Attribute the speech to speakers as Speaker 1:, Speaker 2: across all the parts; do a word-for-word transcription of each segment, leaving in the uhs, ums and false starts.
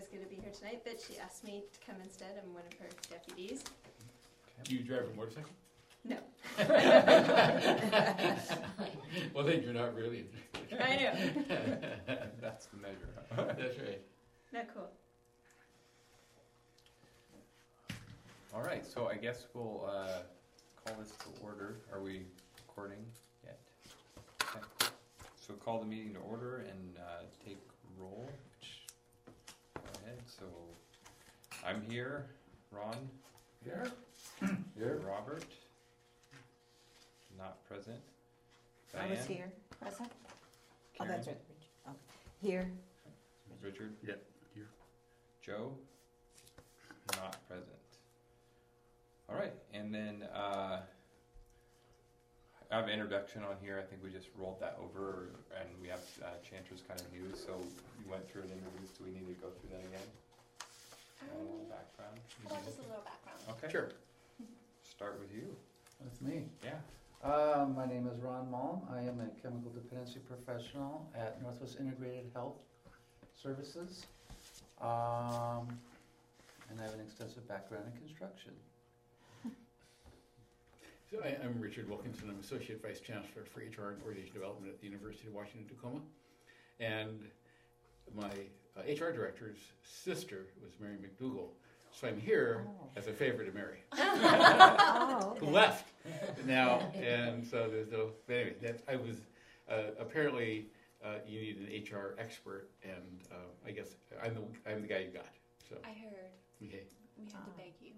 Speaker 1: was going to be here tonight, but she asked me to come instead. I'm one of her deputies.
Speaker 2: Do you drive a motorcycle?
Speaker 1: No.
Speaker 2: Well, then you're not really.
Speaker 1: I know.
Speaker 3: That's the measure. Huh?
Speaker 2: That's right.
Speaker 1: Not cool.
Speaker 3: All right, so I guess we'll uh, call this to order. Are we recording yet? Okay. So call the meeting to order and uh, take roll. Go ahead. So I'm here. Ron?
Speaker 2: Here. Here.
Speaker 3: Robert? Not present.
Speaker 4: I was
Speaker 3: Diane?
Speaker 4: here, present. Oh,
Speaker 3: Karen?
Speaker 4: that's right. Okay. Here.
Speaker 3: Richard?
Speaker 2: Yep. Here.
Speaker 3: Joe? Not present. All right, and then uh, I have an introduction on here. I think we just rolled that over, and we have uh, Chantra's kind of new, so we went through and introduced. Do we need to go through that again? A little background?
Speaker 5: Or just a little background.
Speaker 3: Okay.
Speaker 2: Sure.
Speaker 3: Start with you.
Speaker 6: That's me.
Speaker 3: Yeah.
Speaker 6: Uh, my name is Ron Malm. I am a chemical dependency professional at Northwest Integrated Health Services. Um, and I have an extensive background in construction.
Speaker 2: So I, I'm Richard Wilkinson. I'm Associate Vice Chancellor for H R and Organization Development at the University of Washington, Tacoma. And my uh, H R director's sister was Mary McDougall. So I'm here
Speaker 4: Oh.
Speaker 2: as a favor to Mary,
Speaker 4: Oh,
Speaker 2: who
Speaker 4: okay.
Speaker 2: left now. And so there's no, but anyway, that, I was, uh, apparently uh, you need an H R expert, and uh, I guess I'm the, I'm the guy you got. So,
Speaker 5: I heard.
Speaker 2: okay,
Speaker 5: We had
Speaker 4: Ah.
Speaker 5: to beg you.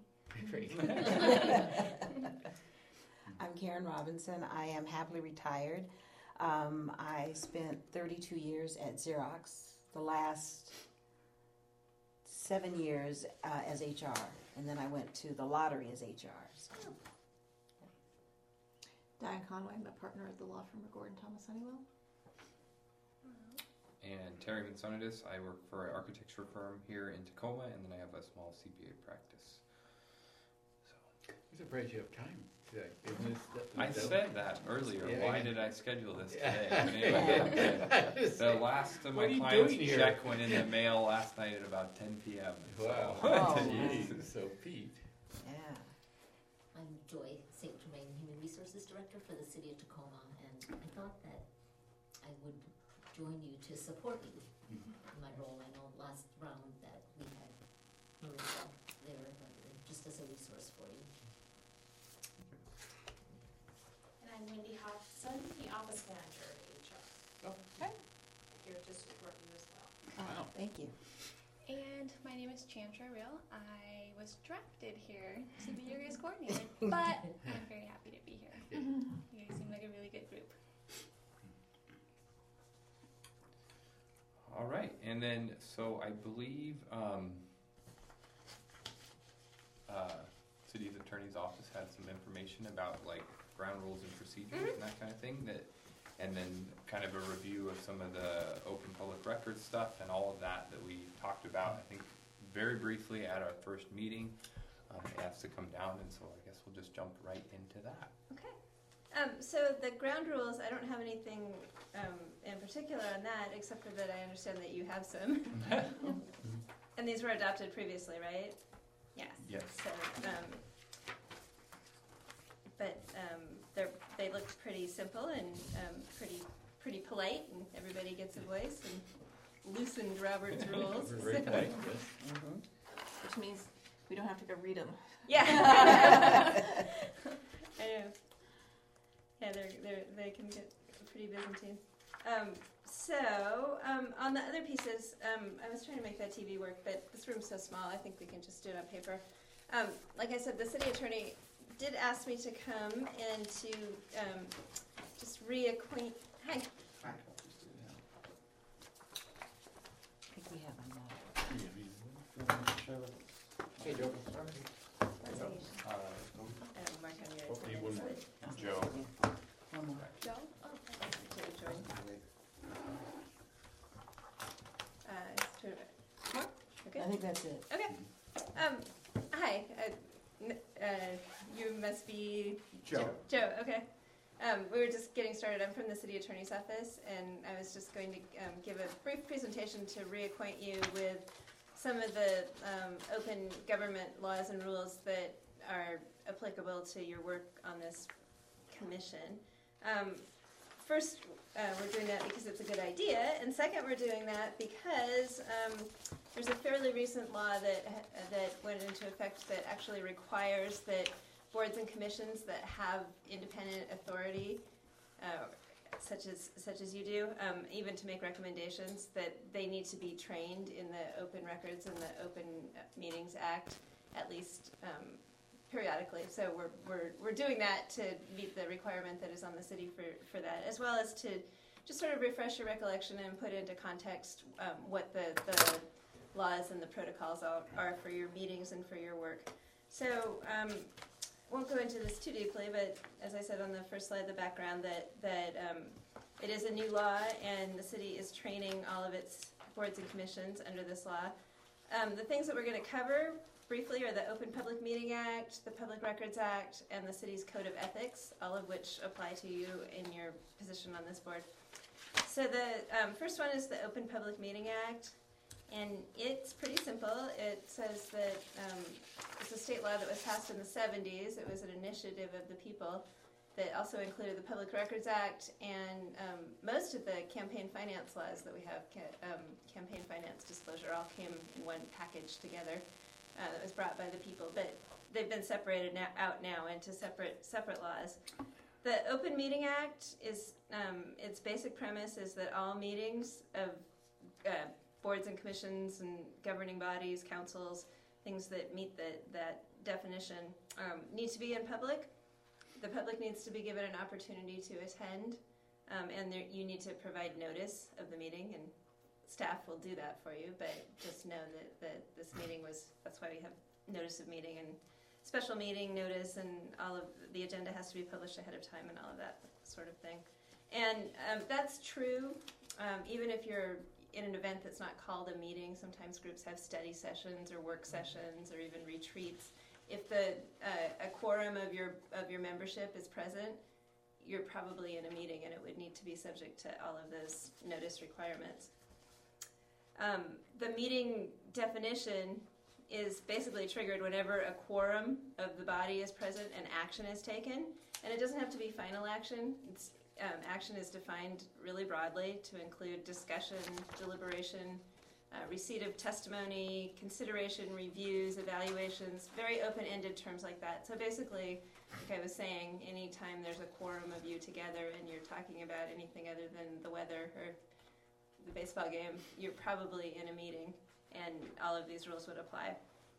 Speaker 2: great.
Speaker 4: I'm Karen Robinson. I am happily retired. Um, I spent thirty-two years at Xerox, the last seven years uh, as H R, and then I went to the lottery as H R. So.
Speaker 7: Diane Conway, I'm a partner at the law firm of Gordon Thomas Honeywell.
Speaker 3: And Terry Vinsonitis. I work for an architecture firm here in Tacoma, and then I have a small C P A practice. So
Speaker 2: I'm surprised you have time today. Isn't this, that,
Speaker 3: I
Speaker 2: that-
Speaker 3: said that earlier.
Speaker 2: Yeah,
Speaker 3: Why
Speaker 2: yeah.
Speaker 3: did I schedule this
Speaker 2: Yeah.
Speaker 3: today? But anyway, the last of
Speaker 2: What
Speaker 3: my
Speaker 2: are you
Speaker 3: client's
Speaker 2: doing here?
Speaker 3: check went in the mail last night at about ten p.m.
Speaker 2: Wow.
Speaker 3: So-
Speaker 4: Oh.
Speaker 2: Jeez, so Pete.
Speaker 4: Yeah.
Speaker 8: I'm Joy Saint Germain, Human Resources Director for the City of Tacoma, and I thought that I would join you to support you in my role. I know last round that we had Marissa there, but just as a resource for you.
Speaker 5: And I'm Wendy Hodgson, the office manager at H R.
Speaker 2: Oh.
Speaker 5: Here to support you as well.
Speaker 4: Oh, thank you.
Speaker 5: And my name is Chantra Real. I was drafted here to be your guys' coordinator, but I'm very happy to be here. You guys seem like a really good group.
Speaker 3: All right, and then so I believe um, uh, City's Attorney's Office had some information about like ground rules and procedures and that kind of thing. That, and then kind of a review of some of the open public records stuff and all of that that we talked about. I think very briefly at our first meeting. Um, it has to come down, and so I guess we'll just jump right into that.
Speaker 1: Okay. Um, so the ground rules, I don't have anything um, in particular on that, except for that I understand that you have some. And these were adopted previously, right? Yes.
Speaker 3: Yes.
Speaker 1: So, um, but um, they're they look pretty simple and um, pretty pretty polite, and everybody gets a voice and loosened Robert's rules.
Speaker 2: We're very polite, yes.
Speaker 4: Mm-hmm.
Speaker 7: Which means we don't have to go read them.
Speaker 1: Yeah. I know. Yeah, they're, they're, they can get pretty Byzantine. Um, so, um, on the other pieces, um, I was trying to make that T V work, but this room's so small, I think we can just do it on paper. Um, like I said, the city attorney did ask me to come and to um, just reacquaint. Hi.
Speaker 4: I think we have on that.
Speaker 2: Hey, Joe.
Speaker 3: Uh,
Speaker 1: Um, Mark on your
Speaker 2: Hopefully you wouldn't-
Speaker 1: attendance
Speaker 3: Joe.
Speaker 4: Yeah. One more.
Speaker 5: Joe? Oh,
Speaker 1: list. To join. Uh, it's sort of- Mark? Okay.
Speaker 4: I think that's it.
Speaker 1: Okay. Um, hi. Uh, n- uh, you must be
Speaker 2: Joe.
Speaker 1: Joe. Okay. Um, we were just getting started. I'm from the city attorney's office, and I was just going to um, give a brief presentation to reacquaint you with some of the um, open government laws and rules that are applicable to your work on this commission. Um, first, uh, we're doing that because it's a good idea, and second, we're doing that because um, there's a fairly recent law that uh, that went into effect that actually requires that boards and commissions that have independent authority, uh, such as such as you do, um, even to make recommendations, that they need to be trained in the Open Records and the Open Meetings Act, at least um, periodically. So we're we're we're doing that to meet the requirement that is on the city for for that, as well as to just sort of refresh your recollection and put into context um, what the the laws and the protocols are, are for your meetings and for your work. So. Um, won't go into this too deeply, but as I said on the first slide, the background that that um, it is a new law, and the city is training all of its boards and commissions under this law. Um, the things that we're going to cover briefly are the Open Public Meeting Act, the Public Records Act, and the city's Code of Ethics, all of which apply to you in your position on this board. So the um, first one is the Open Public Meeting Act. And it's pretty simple. It says that um, it's a state law that was passed in the seventies. It was an initiative of the people that also included the Public Records Act and um, most of the campaign finance laws that we have, ca- um, campaign finance disclosure, all came in one package together uh, that was brought by the people. But they've been separated now, out now into separate separate laws. The Open Meeting Act is, um, its basic premise is that all meetings of uh, boards and commissions and governing bodies, councils, things that meet the, that definition, um, need to be in public. The public needs to be given an opportunity to attend, um, and there, you need to provide notice of the meeting, and staff will do that for you, but just know that, that this meeting was, that's why we have notice of meeting and special meeting notice, and all of the agenda has to be published ahead of time and all of that sort of thing. And um, that's true um, even if you're in an event that's not called a meeting. Sometimes groups have study sessions or work sessions or even retreats. If the uh, a quorum of your of your membership is present, you're probably in a meeting, and it would need to be subject to all of those notice requirements. Um, the meeting definition is basically triggered whenever a quorum of the body is present and action is taken, and it doesn't have to be final action. It's Um, action is defined really broadly to include discussion, deliberation, uh, receipt of testimony, consideration, reviews, evaluations, very open-ended terms like that. So basically, like I was saying, anytime there's a quorum of you together and you're talking about anything other than the weather or the baseball game, you're probably in a meeting, and all of these rules would apply.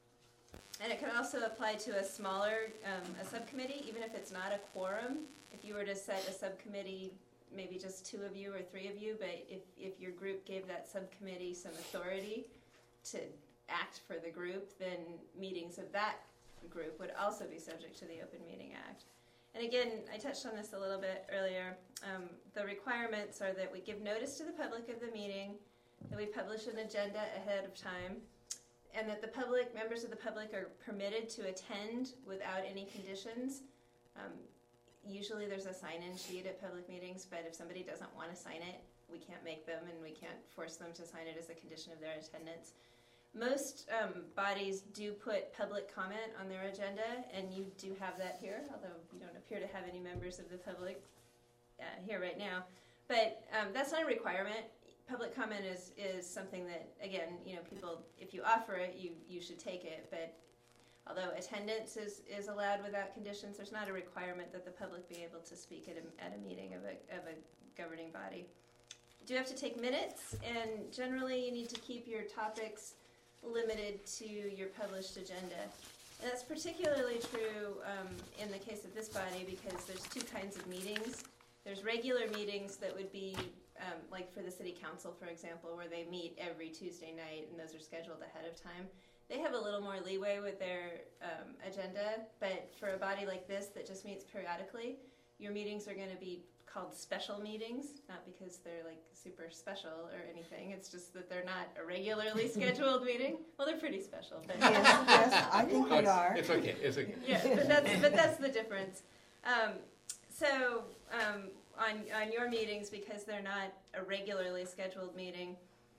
Speaker 1: And it can also apply to a smaller, um, a subcommittee, even if it's not a quorum. If you were to set a subcommittee, maybe just two of you or three of you, but if, if your group gave that subcommittee some authority to act for the group, then meetings of that group would also be subject to the Open Meeting Act. And again, I touched on this a little bit earlier. Um, the requirements are that we give notice to the public of the meeting, that we publish an agenda ahead of time, and that the public, members of the public, are permitted to attend without any conditions. Um, usually there's a sign-in sheet at public meetings, but if somebody doesn't want to sign it, we can't make them, and we can't force them to sign it as a condition of their attendance. Most um, bodies do put public comment on their agenda, and you do have that here, although you don't appear to have any members of the public uh, here right now. But um, that's not a requirement. Public comment is, is something that, again, you know, people, if you offer it, you, you should take it. But although attendance is, is allowed without conditions, there's not a requirement that the public be able to speak at a, at a meeting of a, of a governing body. You do have to take minutes, and generally you need to keep your topics limited to your published agenda. And that's particularly true um, in the case of this body, because there's two kinds of meetings. There's regular meetings that would be Um, like for the city council, for example, where they meet every Tuesday night, and those are scheduled ahead of time. They have a little more leeway with their um, agenda, but for a body like this that just meets periodically, your meetings are going to be called special meetings, not because they're like super special or anything. It's just that they're not a regularly scheduled meeting. Well, they're pretty special, but
Speaker 4: Yes, yes, I think
Speaker 2: No,
Speaker 4: we
Speaker 2: it's,
Speaker 4: are.
Speaker 2: it's okay. It's okay.
Speaker 1: yeah, but that's but that's the difference. Um, so. Um, On, on your meetings, because they're not a regularly scheduled meeting,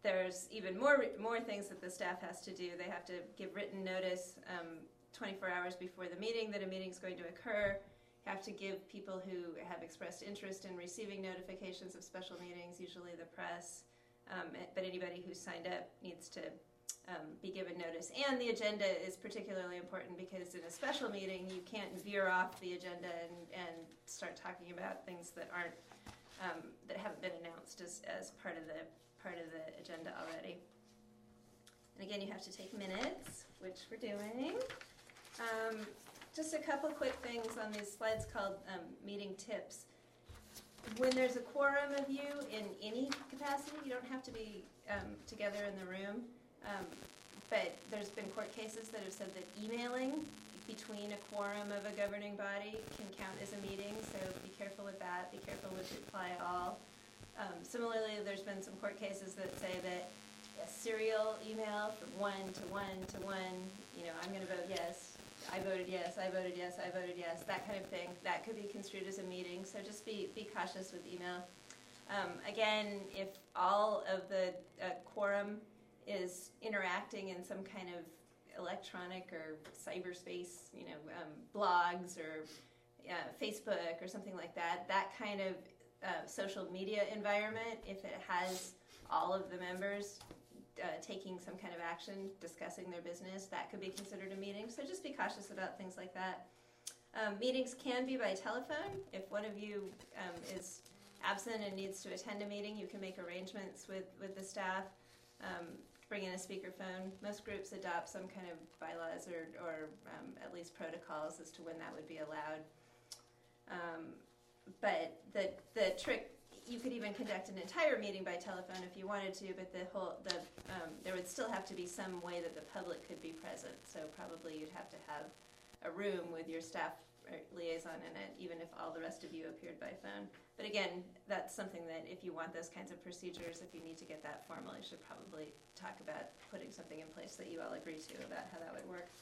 Speaker 1: there's even more more things that the staff has to do. They have to give written notice um, twenty-four hours before the meeting that a meeting is going to occur. Have to give people who have expressed interest in receiving notifications of special meetings, usually the press, um, but anybody who's signed up needs to um, be given notice. And the agenda is particularly important because in a special meeting you can't veer off the agenda and, and start talking about things that aren't um, that haven't been announced as, as part of the part of the agenda already. And again, you have to take minutes, which we're doing. Um, Just a couple quick things on these slides called um, meeting tips. When there's a quorum of you in any capacity, you don't have to be um, together in the room, um, but there's been court cases that have said that emailing between a quorum of a governing body can count as a meeting, so be careful with that. Be careful with reply all. Um, similarly, there's been some court cases that say that a serial email from one to one to one, you know, I'm going to vote yes, I voted yes, I voted yes, I voted yes, that kind of thing. That could be construed as a meeting, so just be, be cautious with email. Um, again, if all of the uh, quorum is interacting in some kind of electronic or cyberspace, you know, um, blogs or uh, Facebook or something like that, that kind of uh, social media environment, if it has all of the members Uh, taking some kind of action, discussing their business, that could be considered a meeting. So just be cautious about things like that. Um, meetings can be by telephone. If one of you um, is absent and needs to attend a meeting, you can make arrangements with, with the staff, um, bring in a speakerphone. Most groups adopt some kind of bylaws or, or um, at least protocols as to when that would be allowed. Um, but the, the trick, you could even conduct an entire meeting by telephone if you wanted to, but the whole the um, there would still have to be some way that the public could be present. So probably you'd have to have a room with your staff liaison in it, even if all the rest of you appeared by phone. But again, that's something that if you want those kinds of procedures, if you need to get that formal, you should probably talk about putting something in place that you all agree to about how that would work.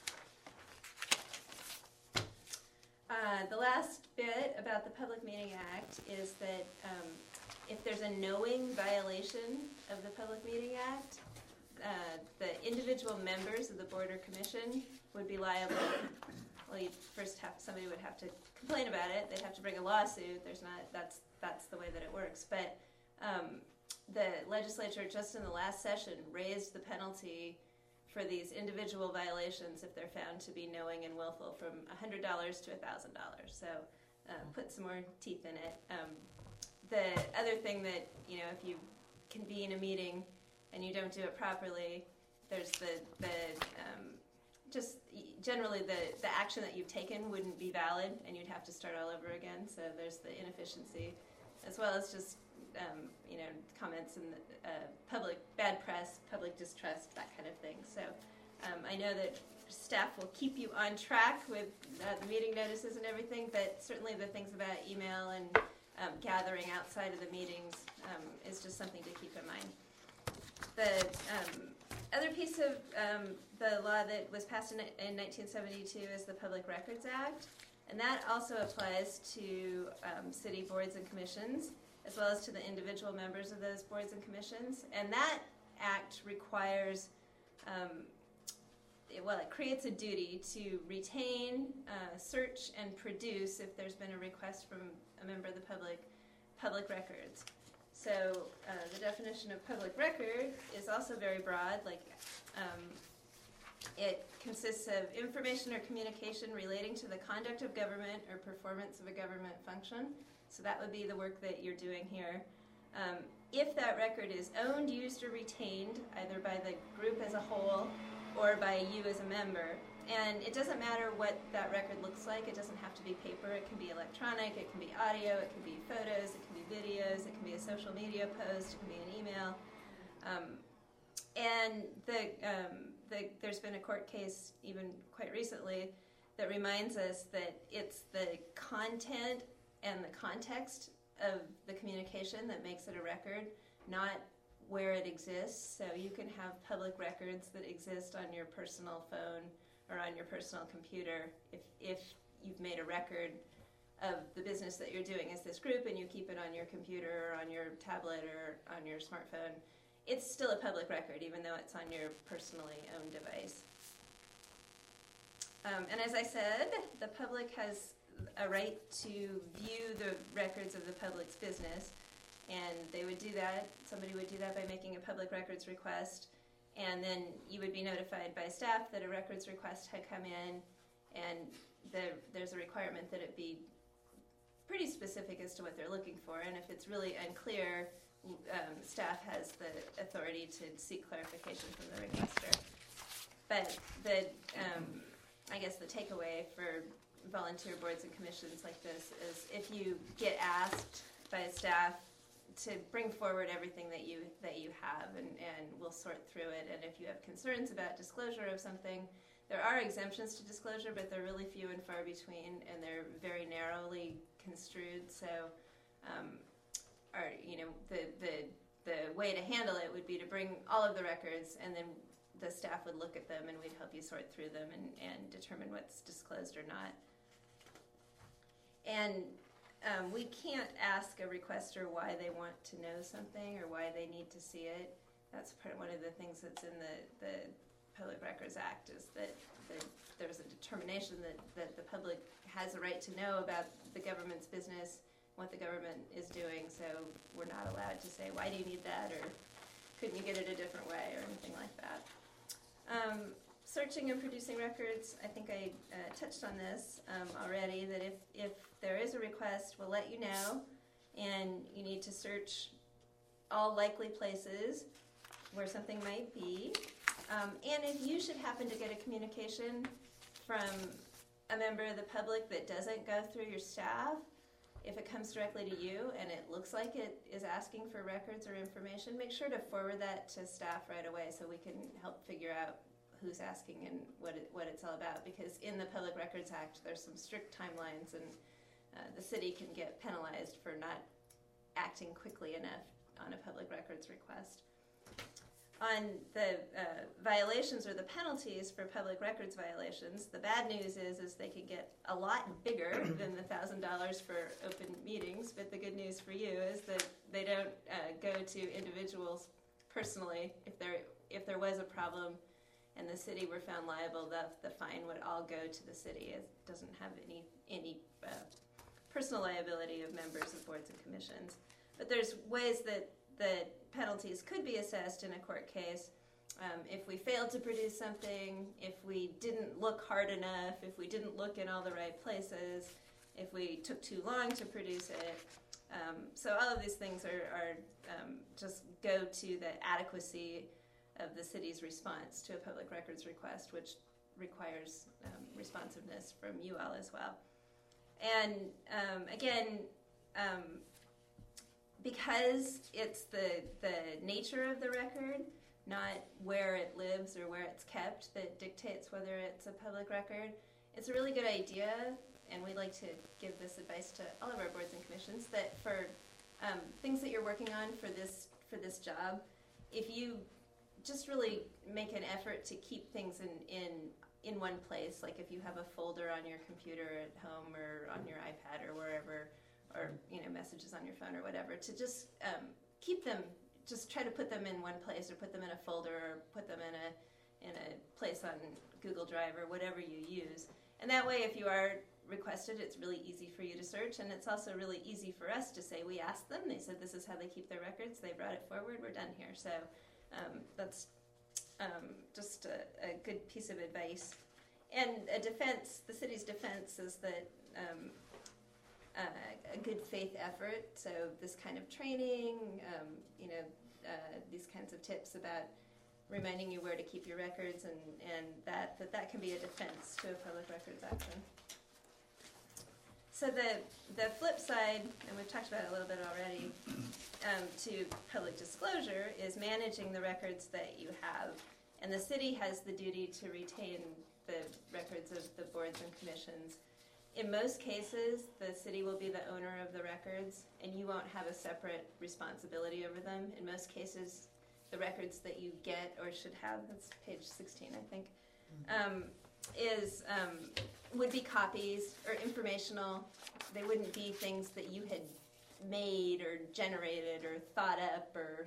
Speaker 1: Uh, the last bit about the Public Meeting Act is that um, if there's a knowing violation of the Public Meeting Act, uh, the individual members of the board or commission would be liable. Well, you'd first have somebody would have to complain about it. They'd have to bring a lawsuit. There's not that's that's the way that it works. But um, the legislature just in the last session raised the penalty for these individual violations if they're found to be knowing and willful from one hundred dollars to one thousand dollars. So uh, put some more teeth in it. Um, the other thing that, you know, if you convene a meeting and you don't do it properly, there's the, the um, just generally the, the action that you've taken wouldn't be valid and you'd have to start all over again. So there's the inefficiency as well as just Um, you know, comments and uh, public bad press, public distrust, that kind of thing. So um, I know that staff will keep you on track with uh, the meeting notices and everything, but certainly the things about email and um, gathering outside of the meetings um, is just something to keep in mind. The um, other piece of um, the law that was passed in, in nineteen seventy-two is the Public Records Act, and that also applies to um, city boards and commissions, as well as to the individual members of those boards and commissions. And that act requires, um, it, well, it creates a duty to retain, uh, search, and produce, if there's been a request from a member of the public, public records. So uh, the definition of public record is also very broad. Like, um, it consists of information or communication relating to the conduct of government or performance of a government function. So that would be the work that you're doing here. Um, if that record is owned, used, or retained, either by the group as a whole or by you as a member, and it doesn't matter what that record looks like. It doesn't have to be paper. It can be electronic. It can be audio. It can be photos. It can be videos. It can be a social media post. It can be an email. Um, and the, um, the, there's been a court case even quite recently that reminds us that it's the content and the context of the communication that makes it a record, not where it exists. So you can have public records that exist on your personal phone or on your personal computer if, if you've made a record of the business that you're doing as this group and you keep it on your computer or on your tablet or on your smartphone. it's still a public record, even though it's on your personally owned device. Um, and as I said, the public has a right to view the records of the public's business, and they would do that, somebody would do that by making a public records request, and then you would be notified by staff that a records request had come in, and the, there's a requirement that it be pretty specific as to what they're looking for, and if it's really unclear, um, staff has the authority to seek clarification from the requester. But the, um, I guess the takeaway for volunteer boards and commissions like this is if you get asked by staff to bring forward everything that you that you have, and, and we'll sort through it, and if you have concerns about disclosure of something, there are exemptions to disclosure, but they're really few and far between, and they're very narrowly construed. So, um, our, you know, the, the the way to handle it would be to bring all of the records, and then the staff would look at them, and we'd help you sort through them and, and determine what's disclosed or not. And um, we can't ask a requester why they want to know something or why they need to see it. That's part, one of the things that's in the, the Public Records Act, is that the, there's a determination that, that the public has a right to know about the government's business, what the government is doing, so we're not allowed to say, why do you need that, or couldn't you get it a different way, or anything like that. Um, searching and producing records, I think I uh, touched on this um, already, that if, if there is a request, we'll let you know, and you need to search all likely places where something might be. Um, and if you should happen to get a communication from a member of the public that doesn't go through your staff, if it comes directly to you and it looks like it is asking for records or information, make sure to forward that to staff right away so we can help figure out who's asking and what it, what it's all about. Because in the Public Records Act, there's some strict timelines, and uh, the city can get penalized for not acting quickly enough on a public records request. On the uh, violations or the penalties for public records violations, the bad news is is they can get a lot bigger than the one thousand dollars for open meetings, but the good news for you is that they don't uh, go to individuals personally. If there if there was a problem and the city were found liable, the, the fine would all go to the city. It doesn't have any, any uh, personal liability of members of boards and commissions. But there's ways that the penalties could be assessed in a court case. Um, if we failed to produce something, if we didn't look hard enough, if we didn't look in all the right places, if we took too long to produce it. Um, so all of these things are, are um, just go to the adequacy of the city's response to a public records request, which requires um, responsiveness from you all as well. And um, again, um, because it's the the nature of the record, not where it lives or where it's kept, that dictates whether it's a public record, it's a really good idea, and we like to give this advice to all of our boards and commissions, that for um, things that you're working on for this for this job, if you just really make an effort to keep things in, in in one place, like if you have a folder on your computer at home or on your iPad or wherever, or you know, messages on your phone or whatever, to just um, keep them, just try to put them in one place, or put them in a folder, or put them in a in a place on Google Drive or whatever you use. And that way, if you are requested, it's really easy for you to search, and it's also really easy for us to say, we asked them, they said this is how they keep their records, they brought it forward, we're done here. So um, that's um, just a, a good piece of advice. And a defense, the city's defense is that um, uh, a good faith effort, so this kind of training, um, you know, uh, these kinds of tips about reminding you where to keep your records, and, and that, that that can be a defense to a public records action. So the the flip side, and we've talked about it a little bit already, um, to public disclosure is managing the records that you have. And the city has the duty to retain the records of the boards and commissions. In most cases, the city will be the owner of the records, and you won't have a separate responsibility over them. In most cases, the records that you get or should have, that's page sixteen, I think, um, is um, would be copies or informational. They wouldn't be things that you had made or generated or thought up or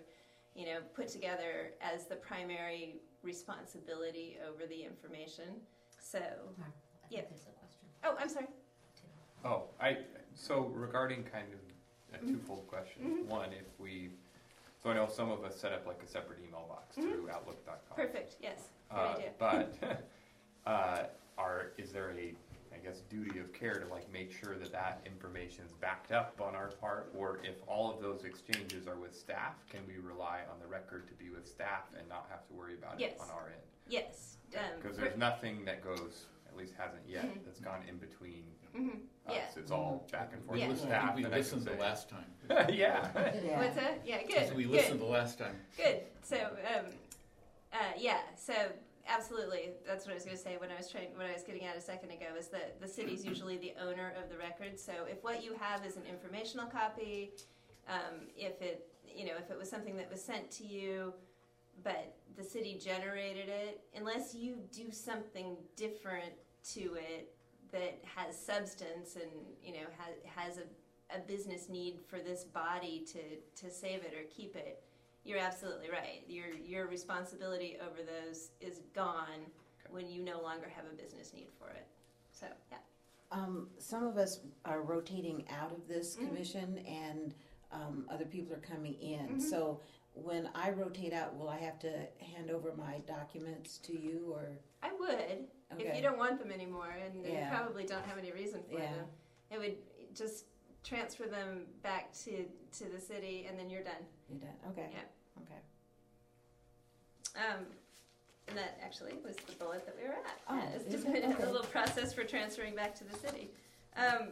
Speaker 1: you know, put together as the primary responsibility over the information. So,
Speaker 8: I
Speaker 1: Yeah.
Speaker 8: think there's a question.
Speaker 1: oh, I'm sorry.
Speaker 3: Oh, I, so regarding kind of a
Speaker 1: Mhm.
Speaker 3: twofold question.
Speaker 1: Mhm.
Speaker 3: One, if we, so I know some of us set up like a separate email box
Speaker 1: Mhm.
Speaker 3: through outlook dot com.
Speaker 1: Perfect. Yes. Good
Speaker 3: Uh,
Speaker 1: idea.
Speaker 3: but, uh, are, is there a, I guess, duty of care to like make sure that that information's backed up on our part? Or if all of those exchanges are with staff, can we rely on the record to be with staff and not have to worry about
Speaker 1: Yes.
Speaker 3: it on our end?
Speaker 1: Yes. Um,
Speaker 3: Because
Speaker 1: per-
Speaker 3: there's nothing that goes, at least hasn't yet,
Speaker 1: Mhm.
Speaker 3: that's gone in between
Speaker 1: mhm.
Speaker 3: us.
Speaker 1: Yeah.
Speaker 3: It's all back and forth
Speaker 2: We
Speaker 1: Yeah.
Speaker 3: with
Speaker 2: listened, I
Speaker 3: staff.
Speaker 2: think we
Speaker 3: and I can
Speaker 2: listened the
Speaker 3: say-
Speaker 2: last time.
Speaker 3: Yeah.
Speaker 4: Yeah.
Speaker 1: What's that? Yeah. Good.
Speaker 2: Because we
Speaker 1: good.
Speaker 2: listened the last time.
Speaker 1: Good. So, um, uh, yeah. So, absolutely, that's what I was going to say when I was trying. What I was getting at a second ago is that the city's usually the owner of the record. So, if what you have is an informational copy, um, if it, you know, if it was something that was sent to you, but the city generated it, unless you do something different to it that has substance and you know has has a, a business need for this body to to save it or keep it. You're absolutely right. Your your responsibility over those is gone
Speaker 3: Okay.
Speaker 1: when you no longer have a business need for it. So yeah.
Speaker 4: Um, some of us are rotating out of this
Speaker 1: Mhm.
Speaker 4: commission, and um, other people are coming in.
Speaker 1: Mhm.
Speaker 4: So when I rotate out, will I have to hand over my documents to you, or
Speaker 1: I would if
Speaker 4: okay?
Speaker 1: you don't want them anymore, and
Speaker 4: Yeah.
Speaker 1: you probably don't have any reason for
Speaker 4: Yeah.
Speaker 1: them. It would just transfer them back to to the city, and then you're done.
Speaker 4: You done? Okay.
Speaker 1: Yeah.
Speaker 4: Okay.
Speaker 1: Um, and that actually was the bullet that we were at.
Speaker 4: Oh,
Speaker 1: Yeah, it's
Speaker 4: is
Speaker 1: just
Speaker 4: it?
Speaker 1: a
Speaker 4: Okay.
Speaker 1: little process for transferring back to the city. Um,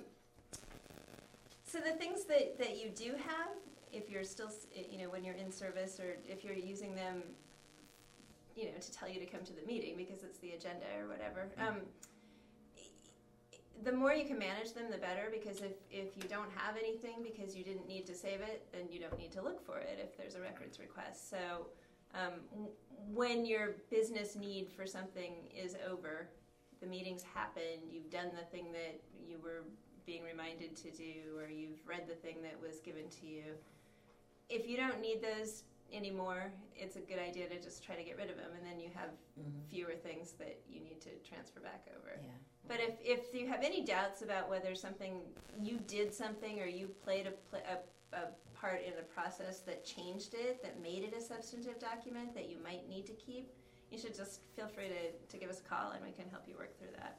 Speaker 1: so the things that, that you do have, if you're still, s- you know, when you're in service, or if you're using them, you know, to tell you to come to the meeting because it's the agenda or whatever. Um, the more you can manage them, the better, because if, if you don't have anything because you didn't need to save it, then you don't need to look for it if there's a records request. So um, w- when your business need for something is over, the meeting's happened, you've done the thing that you were being reminded to do, or you've read the thing that was given to you. If you don't need those anymore, it's a good idea to just try to get rid of them, and then you have
Speaker 4: Mhm.
Speaker 1: fewer things that you need to transfer back over.
Speaker 4: Yeah.
Speaker 1: But if, if you have any doubts about whether something, you did something or you played a, pl- a, a part in the process that changed it, that made it a substantive document that you might need to keep, you should just feel free to, to give us a call and we can help you work through that.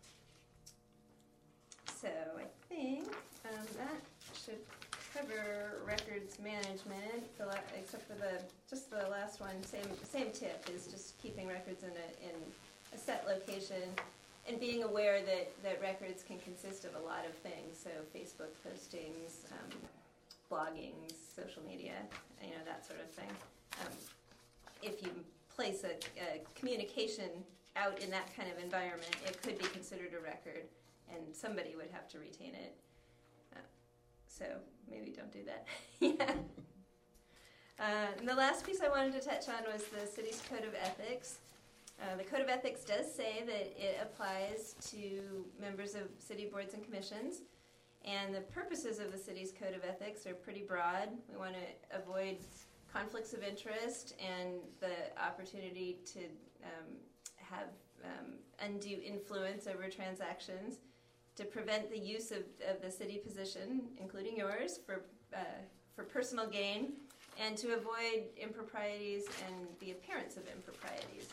Speaker 1: So I think um, that should cover records management, the la- except for the, just the last one, same, same tip, is just keeping records in a, in a set location. And being aware that, that records can consist of a lot of things, so Facebook postings, um, blogging, social media, you know, that sort of thing. Um, if you place a, a communication out in that kind of environment, it could be considered a record, and somebody would have to retain it. Uh, so maybe don't do that. Yeah. Uh, and the last piece I wanted to touch on was the city's code of ethics. Uh, the Code of Ethics does say that it applies to members of city boards and commissions, and the purposes of the city's Code of Ethics are pretty broad. We want to avoid conflicts of interest and the opportunity to um, have um, undue influence over transactions, to prevent the use of, of the city position, including yours, for, uh, for personal gain, and to avoid improprieties and the appearance of improprieties.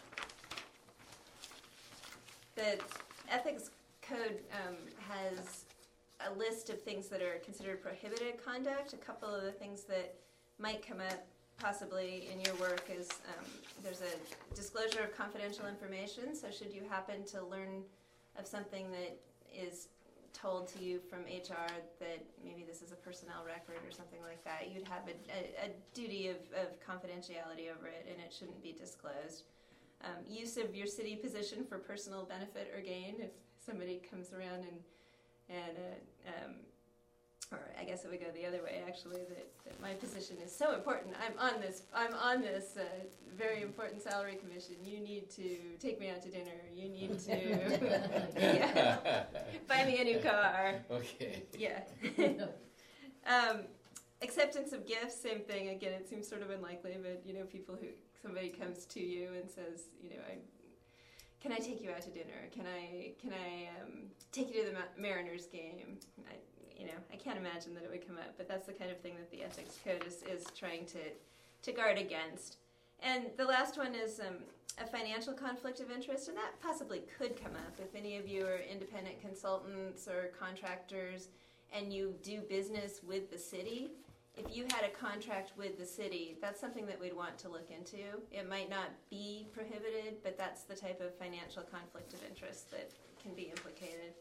Speaker 1: The ethics code um, has a list of things that are considered prohibited conduct. A couple of the things that might come up possibly in your work is um, there's a disclosure of confidential information. So should you happen to learn of something that is told to you from H R that maybe this is a personnel record or something like that, you'd have a, a, a duty of, of confidentiality over it, and it shouldn't be disclosed. Um, use of your city position for personal benefit or gain. If somebody comes around and and uh, um, or I guess it would go the other way actually. That, that my position is so important. I'm on this. I'm on this uh, very important salary commission. You need to take me out to dinner. You need to yeah, buy me a new car.
Speaker 2: Okay.
Speaker 1: Yeah. um, acceptance of gifts, same thing. Again, it seems sort of unlikely, but you know, people who somebody comes to you and says, you know, I, can I take you out to dinner? Can I can I um, take you to the Ma- Mariners game? I, you know, I can't imagine that it would come up, but that's the kind of thing that the ethics code is, is trying to to guard against. And the last one is um, a financial conflict of interest, and that possibly could come up if any of you are independent consultants or contractors and you do business with the city. If you had a contract with the city, that's something that we'd want to look into. It might not be prohibited, but that's the type of financial conflict of interest that can be implicated.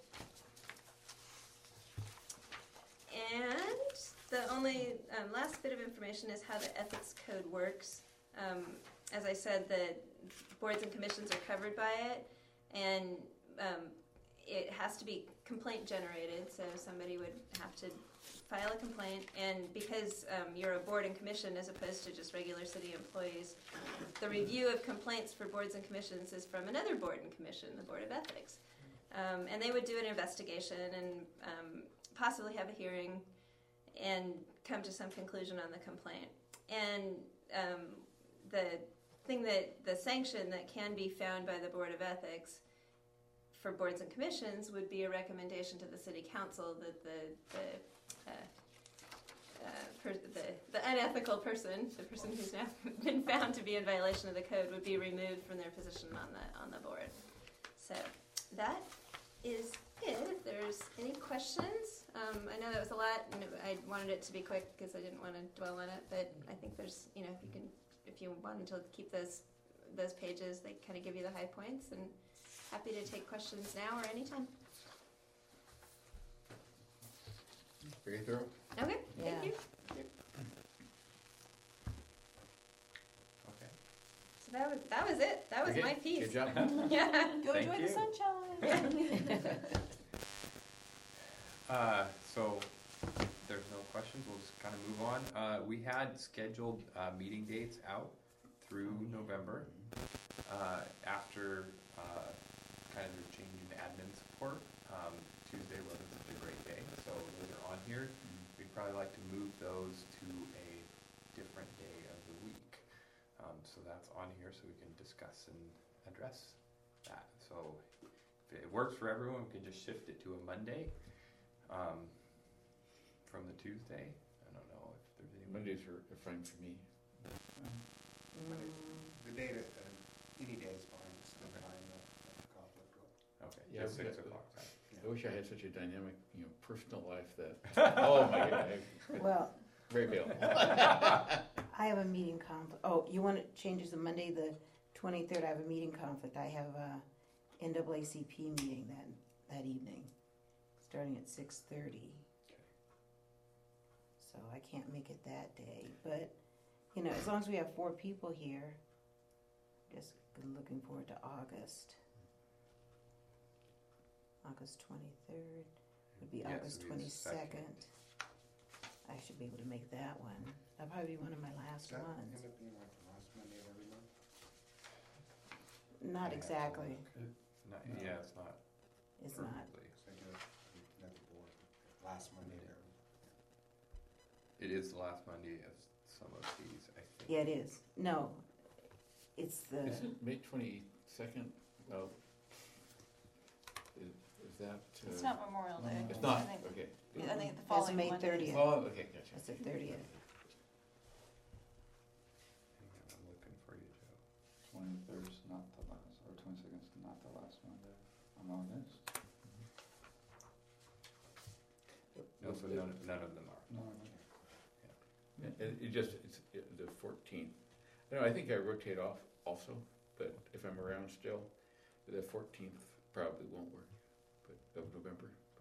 Speaker 1: And the only um, last bit of information is how the ethics code works. Um, as I said, the boards and commissions are covered by it, and um, it has to be complaint generated, so somebody would have to file a complaint, and because um, you're a board and commission as opposed to just regular city employees, the review of complaints for boards and commissions is from another board and commission, the Board of Ethics. Um, and they would do an investigation and um, possibly have a hearing and come to some conclusion on the complaint. And um, the thing that, the sanction that can be found by the Board of Ethics for boards and commissions would be a recommendation to the city council that the, the Uh, uh, per, the, the unethical person, the person who's now been found to be in violation of the code, would be removed from their position on the on the board. So that is it. If there's any questions, um, I know that was a lot, and I wanted it to be quick because I didn't want to dwell on it. But I think there's, you know, if you can, if you wanted to keep those those pages, they kind of give you the high points. And happy to take questions now or anytime.
Speaker 2: Very thorough.
Speaker 1: Okay,
Speaker 4: Yeah.
Speaker 1: thank you.
Speaker 3: Okay.
Speaker 1: So that was that was it. That was
Speaker 2: Okay,
Speaker 1: my piece.
Speaker 2: Good job.
Speaker 1: Yeah.
Speaker 7: Go
Speaker 3: Thank
Speaker 7: enjoy
Speaker 3: you.
Speaker 7: the sunshine.
Speaker 3: Uh, so if there's no questions, we'll just kind of move on. Uh, we had scheduled uh, meeting dates out through November uh, after uh, kind of the change in admin support. Um, Tuesday wasn't such a great day, so later on here, we'd probably like to move those to a different day of the week. Um, so that's on here so we can discuss and address that. So if it works for everyone, we can just shift it to a Monday um, from the Tuesday. I don't know if there's any
Speaker 2: Mondays are are fine for me.
Speaker 9: The day that, uh, any day is fine, it's no time, no no conflict.
Speaker 3: Okay,
Speaker 2: Yeah,
Speaker 3: yeah,
Speaker 2: we
Speaker 3: six
Speaker 2: got the-
Speaker 3: o'clock time.
Speaker 2: I wish I had such a dynamic, you know, personal life that. Oh my God, I'm
Speaker 4: Well,
Speaker 2: very available.
Speaker 4: I have a meeting conflict. Oh, you want it changes to Monday the twenty-third? I have a meeting conflict. I have a N double A C P meeting that that evening, starting at six thirty. So I can't make it that day. But you know, as long as we have four people here, just looking forward to August. August twenty-third would be
Speaker 3: Yeah, so
Speaker 4: August
Speaker 3: the
Speaker 4: twenty-second. I should be able to make that one. That'll probably be one of my last
Speaker 9: Does that
Speaker 4: ones.
Speaker 9: end up being like the last Monday of every month?
Speaker 4: Not exactly.
Speaker 3: Not,
Speaker 6: No.
Speaker 3: Yeah, it's not
Speaker 4: It's not.
Speaker 3: perfectly.
Speaker 9: So I do it another board, last Monday of every month.
Speaker 3: It is the last Monday of some of these, I think.
Speaker 4: Yeah, it is. No, it's the,
Speaker 2: Is it May twenty-second? Well, is, is that? uh,
Speaker 7: It's not Memorial Day.
Speaker 2: It's not,
Speaker 7: I think,
Speaker 2: okay.
Speaker 7: I think the
Speaker 4: That's
Speaker 7: following
Speaker 4: May
Speaker 7: Monday.
Speaker 4: thirtieth.
Speaker 2: Oh, okay, gotcha.
Speaker 4: it's the thirtieth.
Speaker 3: Hang on, I'm looking for you, Joe.
Speaker 6: Twenty-third's not the last, or twenty-second's not the last Monday on August.
Speaker 3: No, so none, none of them are.
Speaker 6: No, no.
Speaker 2: It, it- it just, it's it- the fourteenth. No, I think I rotate off also, but if I'm around still, the fourteenth probably won't work, but, of November, but.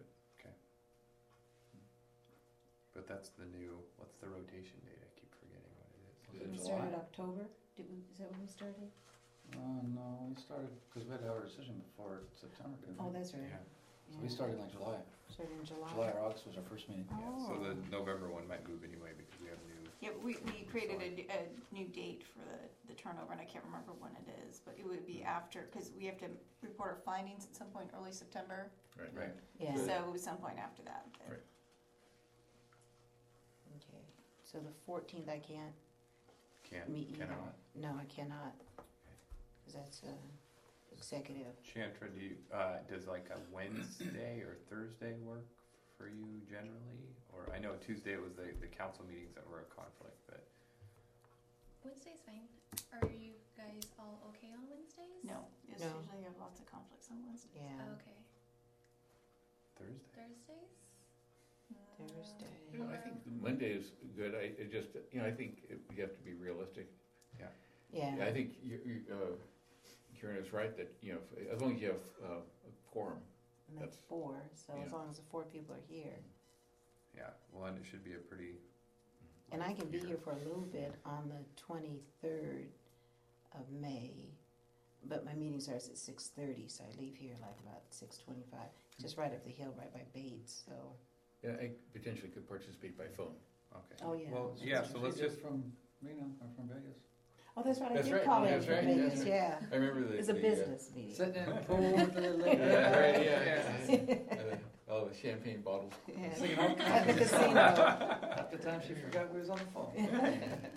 Speaker 3: But that's the new, what's the rotation date? I keep forgetting what it is.
Speaker 2: Is
Speaker 4: Did
Speaker 2: it
Speaker 4: we
Speaker 2: July?
Speaker 4: started October? Did we, is that when we started?
Speaker 6: Uh, no, we started, because we had to have our decision before September, didn't we?
Speaker 4: Oh, that's right.
Speaker 3: Yeah.
Speaker 6: So we started in like July.
Speaker 4: Started in July.
Speaker 6: July or August was our first meeting.
Speaker 3: Yeah, so
Speaker 4: Oh.
Speaker 3: the November one might move anyway because we have new.
Speaker 7: Yeah, we, we created a, a new date for the, the turnover, and I can't remember when it is, but it would be after, because we have to report our findings at some point early September,
Speaker 2: Right.
Speaker 3: Right.
Speaker 4: Yeah.
Speaker 7: so it was some point after that. but-
Speaker 2: Right.
Speaker 4: Okay. So the fourteenth I can't
Speaker 3: Can't,
Speaker 4: meet either.
Speaker 3: cannot.
Speaker 4: No, I cannot. Because that's uh, executive.
Speaker 3: Chantra, do you, uh, does like a Wednesday or Thursday work for you generally? Or I know Tuesday it was the, the council meetings that were a conflict, but
Speaker 5: Wednesday's fine. Are you guys all okay on Wednesdays?
Speaker 7: No, it's
Speaker 4: No.
Speaker 7: usually have lots of conflicts on Wednesdays.
Speaker 4: Yeah.
Speaker 5: Okay.
Speaker 3: Thursday.
Speaker 5: Thursdays?
Speaker 4: Thursday.
Speaker 2: You know, I think Monday is good. I it just, you know, I think it, you have to be realistic.
Speaker 4: Yeah.
Speaker 2: I think you, you, uh, Karen is right that, you know, if- as long as you have uh, a quorum.
Speaker 4: And that's
Speaker 2: That's-
Speaker 4: four, so as
Speaker 2: yeah.
Speaker 4: long as the four people are here.
Speaker 3: Yeah, well, and it should be a pretty.
Speaker 4: And I can be here for a little bit on the twenty-third of May, but my meeting starts at six thirty, so I leave here like about six twenty-five, just right up the hill, right by Bates, so.
Speaker 2: Yeah, I potentially could participate by phone.
Speaker 3: Okay.
Speaker 4: Oh, yeah.
Speaker 3: Well, yeah. So let's
Speaker 6: She did
Speaker 3: just.
Speaker 6: from Reno or from Vegas.
Speaker 4: Oh, that's right, I
Speaker 2: That's
Speaker 4: did
Speaker 2: right,
Speaker 4: call in
Speaker 2: that's
Speaker 4: from
Speaker 2: right,
Speaker 4: Vegas,
Speaker 2: that's right.
Speaker 4: yeah.
Speaker 2: I remember the.
Speaker 4: It's a
Speaker 2: the, uh,
Speaker 4: business meeting.
Speaker 6: Sitting in a pool with the lady.
Speaker 2: Yeah, right, yeah. uh, all the champagne bottles.
Speaker 4: Yeah.
Speaker 6: Singing all
Speaker 4: At the
Speaker 6: kinds of
Speaker 4: casino.
Speaker 6: Half the time she forgot we was on the phone.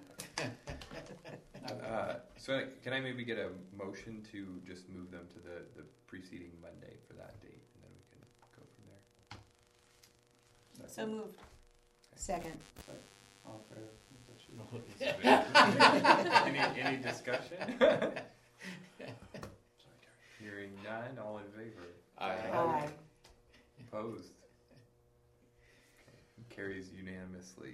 Speaker 3: Uh, so can I maybe get a motion to just move them to the, the preceding Monday for that date, and then we can go from there.
Speaker 7: So moved.
Speaker 4: Second.
Speaker 6: All fair.
Speaker 3: any, any discussion? Hearing none, all in favor?
Speaker 4: Aye.
Speaker 3: Opposed? Okay. Carries unanimously.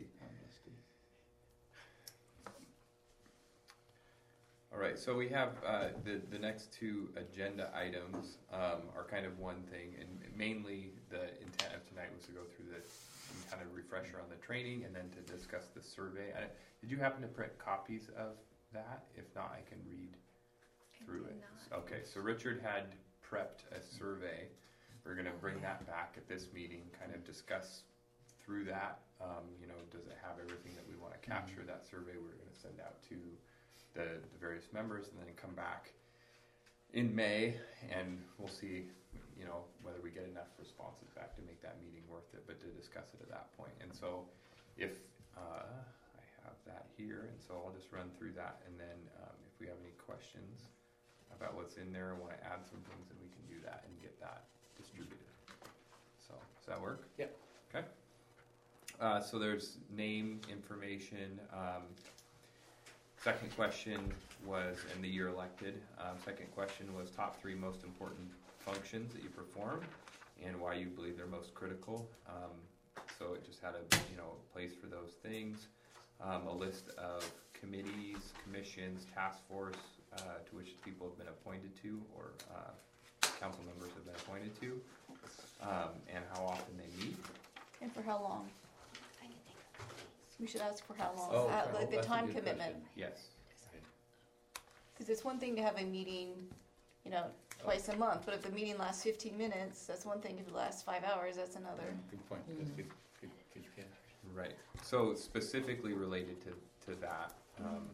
Speaker 3: All right, so we have uh, the the next two agenda items um, are kind of one thing, and mainly the intent of tonight was to go through the kind of refresher on the training, and then to discuss the survey. I, did you happen to print copies of that? If not, I can read through
Speaker 5: I did
Speaker 3: it.
Speaker 5: not.
Speaker 3: Okay, so Richard had prepped a survey. We're going to bring that back at this meeting, kind of discuss through that. Um, you know, does it have everything that we want to capture? That survey we're going to send out to the, the various members, and then come back in May, and we'll see, you know, whether we get enough responses back to make that meeting worth it, but to discuss it at that point. And so if uh, I have that here, and so I'll just run through that, and then um, if we have any questions about what's in there and want to add some things, then we can do that and get that distributed. So does that work?
Speaker 2: Yep.
Speaker 3: Okay. Uh, so there's name, information. Um, second question was, in the year elected, um, second question was top three most important functions that you perform and why you believe they're most critical. Um, so it just had a you know place for those things. Um, a list of committees, commissions, task force uh, to which people have been appointed to, or uh, council members have been appointed to, um, and how often they meet.
Speaker 7: And for how long? We should ask for how long,
Speaker 2: Oh,
Speaker 7: uh,
Speaker 2: okay.
Speaker 7: like the
Speaker 2: That's a
Speaker 7: time
Speaker 2: good
Speaker 7: commitment.
Speaker 2: question.
Speaker 3: Yes.
Speaker 7: Because it's one thing to have a meeting, you know, twice a month, but if the meeting lasts fifteen minutes, that's one thing. If it lasts five hours, that's another.
Speaker 2: Good point. That's good. Good, good catch.
Speaker 3: Right. So specifically related to, to that, um,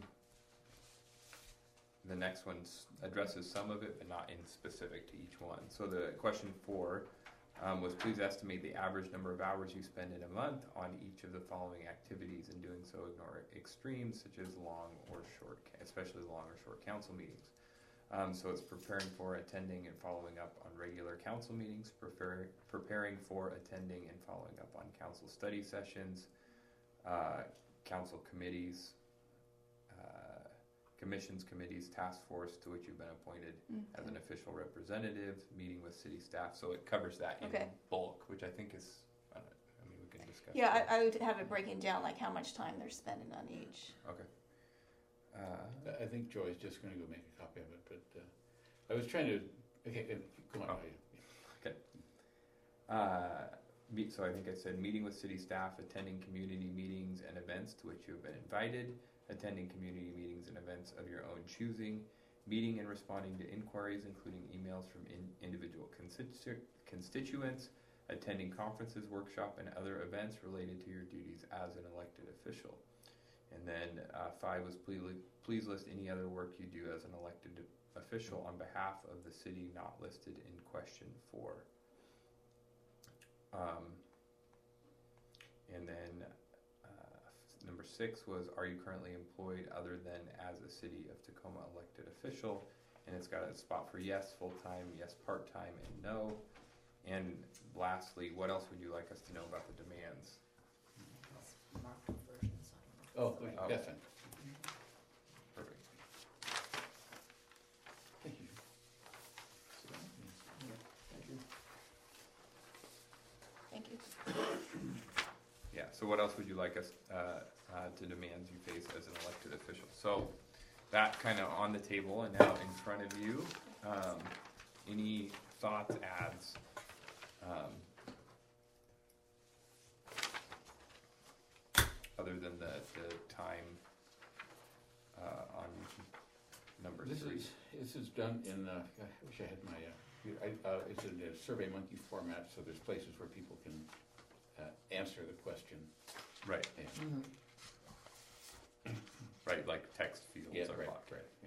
Speaker 3: the next one addresses some of it, but not in specific to each one. So the question four um, was, please estimate the average number of hours you spend in a month on each of the following activities. In doing so, ignore extremes such as long or short, especially long or short council meetings. Um, so it's preparing for, attending, and following up on regular council meetings, prefer, preparing for, attending, and following up on council study sessions, uh, council committees, uh, commissions, committees, task force to which you've been appointed as an official representative, meeting with city staff. So it covers that in
Speaker 7: Okay.
Speaker 3: bulk, which I think is, uh, I mean, we can discuss.
Speaker 7: Yeah,
Speaker 3: that.
Speaker 7: I, I would have it breaking down like how much time they're spending on each.
Speaker 3: Okay. Uh,
Speaker 2: I think Joy's just going to go make a copy of it, but uh, I was trying to. Okay, uh, go on.
Speaker 3: Oh. Okay. Uh, meet, so I think I said meeting with city staff, attending community meetings and events to which you have been invited, attending community meetings and events of your own choosing, meeting and responding to inquiries, including emails from in, individual constitu- constituents, attending conferences, workshop, and other events related to your duties as an elected official. And then uh, five was please, please list any other work you do as an elected official on behalf of the city not listed in question four. Um, and then uh, number six was, are you currently employed other than as a City of Tacoma elected official? And it's got a spot for yes, full-time, yes, part-time, and no. And lastly, what else would you like us to know about the demands?
Speaker 8: It's marked versions, I don't know.
Speaker 2: Oh,
Speaker 3: Oh.
Speaker 2: that's fine.
Speaker 3: Perfect.
Speaker 2: Thank you.
Speaker 7: Thank you.
Speaker 3: Yeah, so what else would you like us uh, uh, to demands you face as an elected official? So that kind of on the table and now in front of you. Um, any thoughts, adds? Um, other than the, the time uh, on number
Speaker 2: This
Speaker 3: three.
Speaker 2: is, this is done in, uh, I wish I had my, uh, I, uh, it's in a Survey Monkey format, so there's places where people can uh, answer the question.
Speaker 3: Right,
Speaker 2: And,
Speaker 3: right, like text fields
Speaker 2: yeah,
Speaker 3: are
Speaker 2: right,
Speaker 3: blocked.
Speaker 2: right, yeah.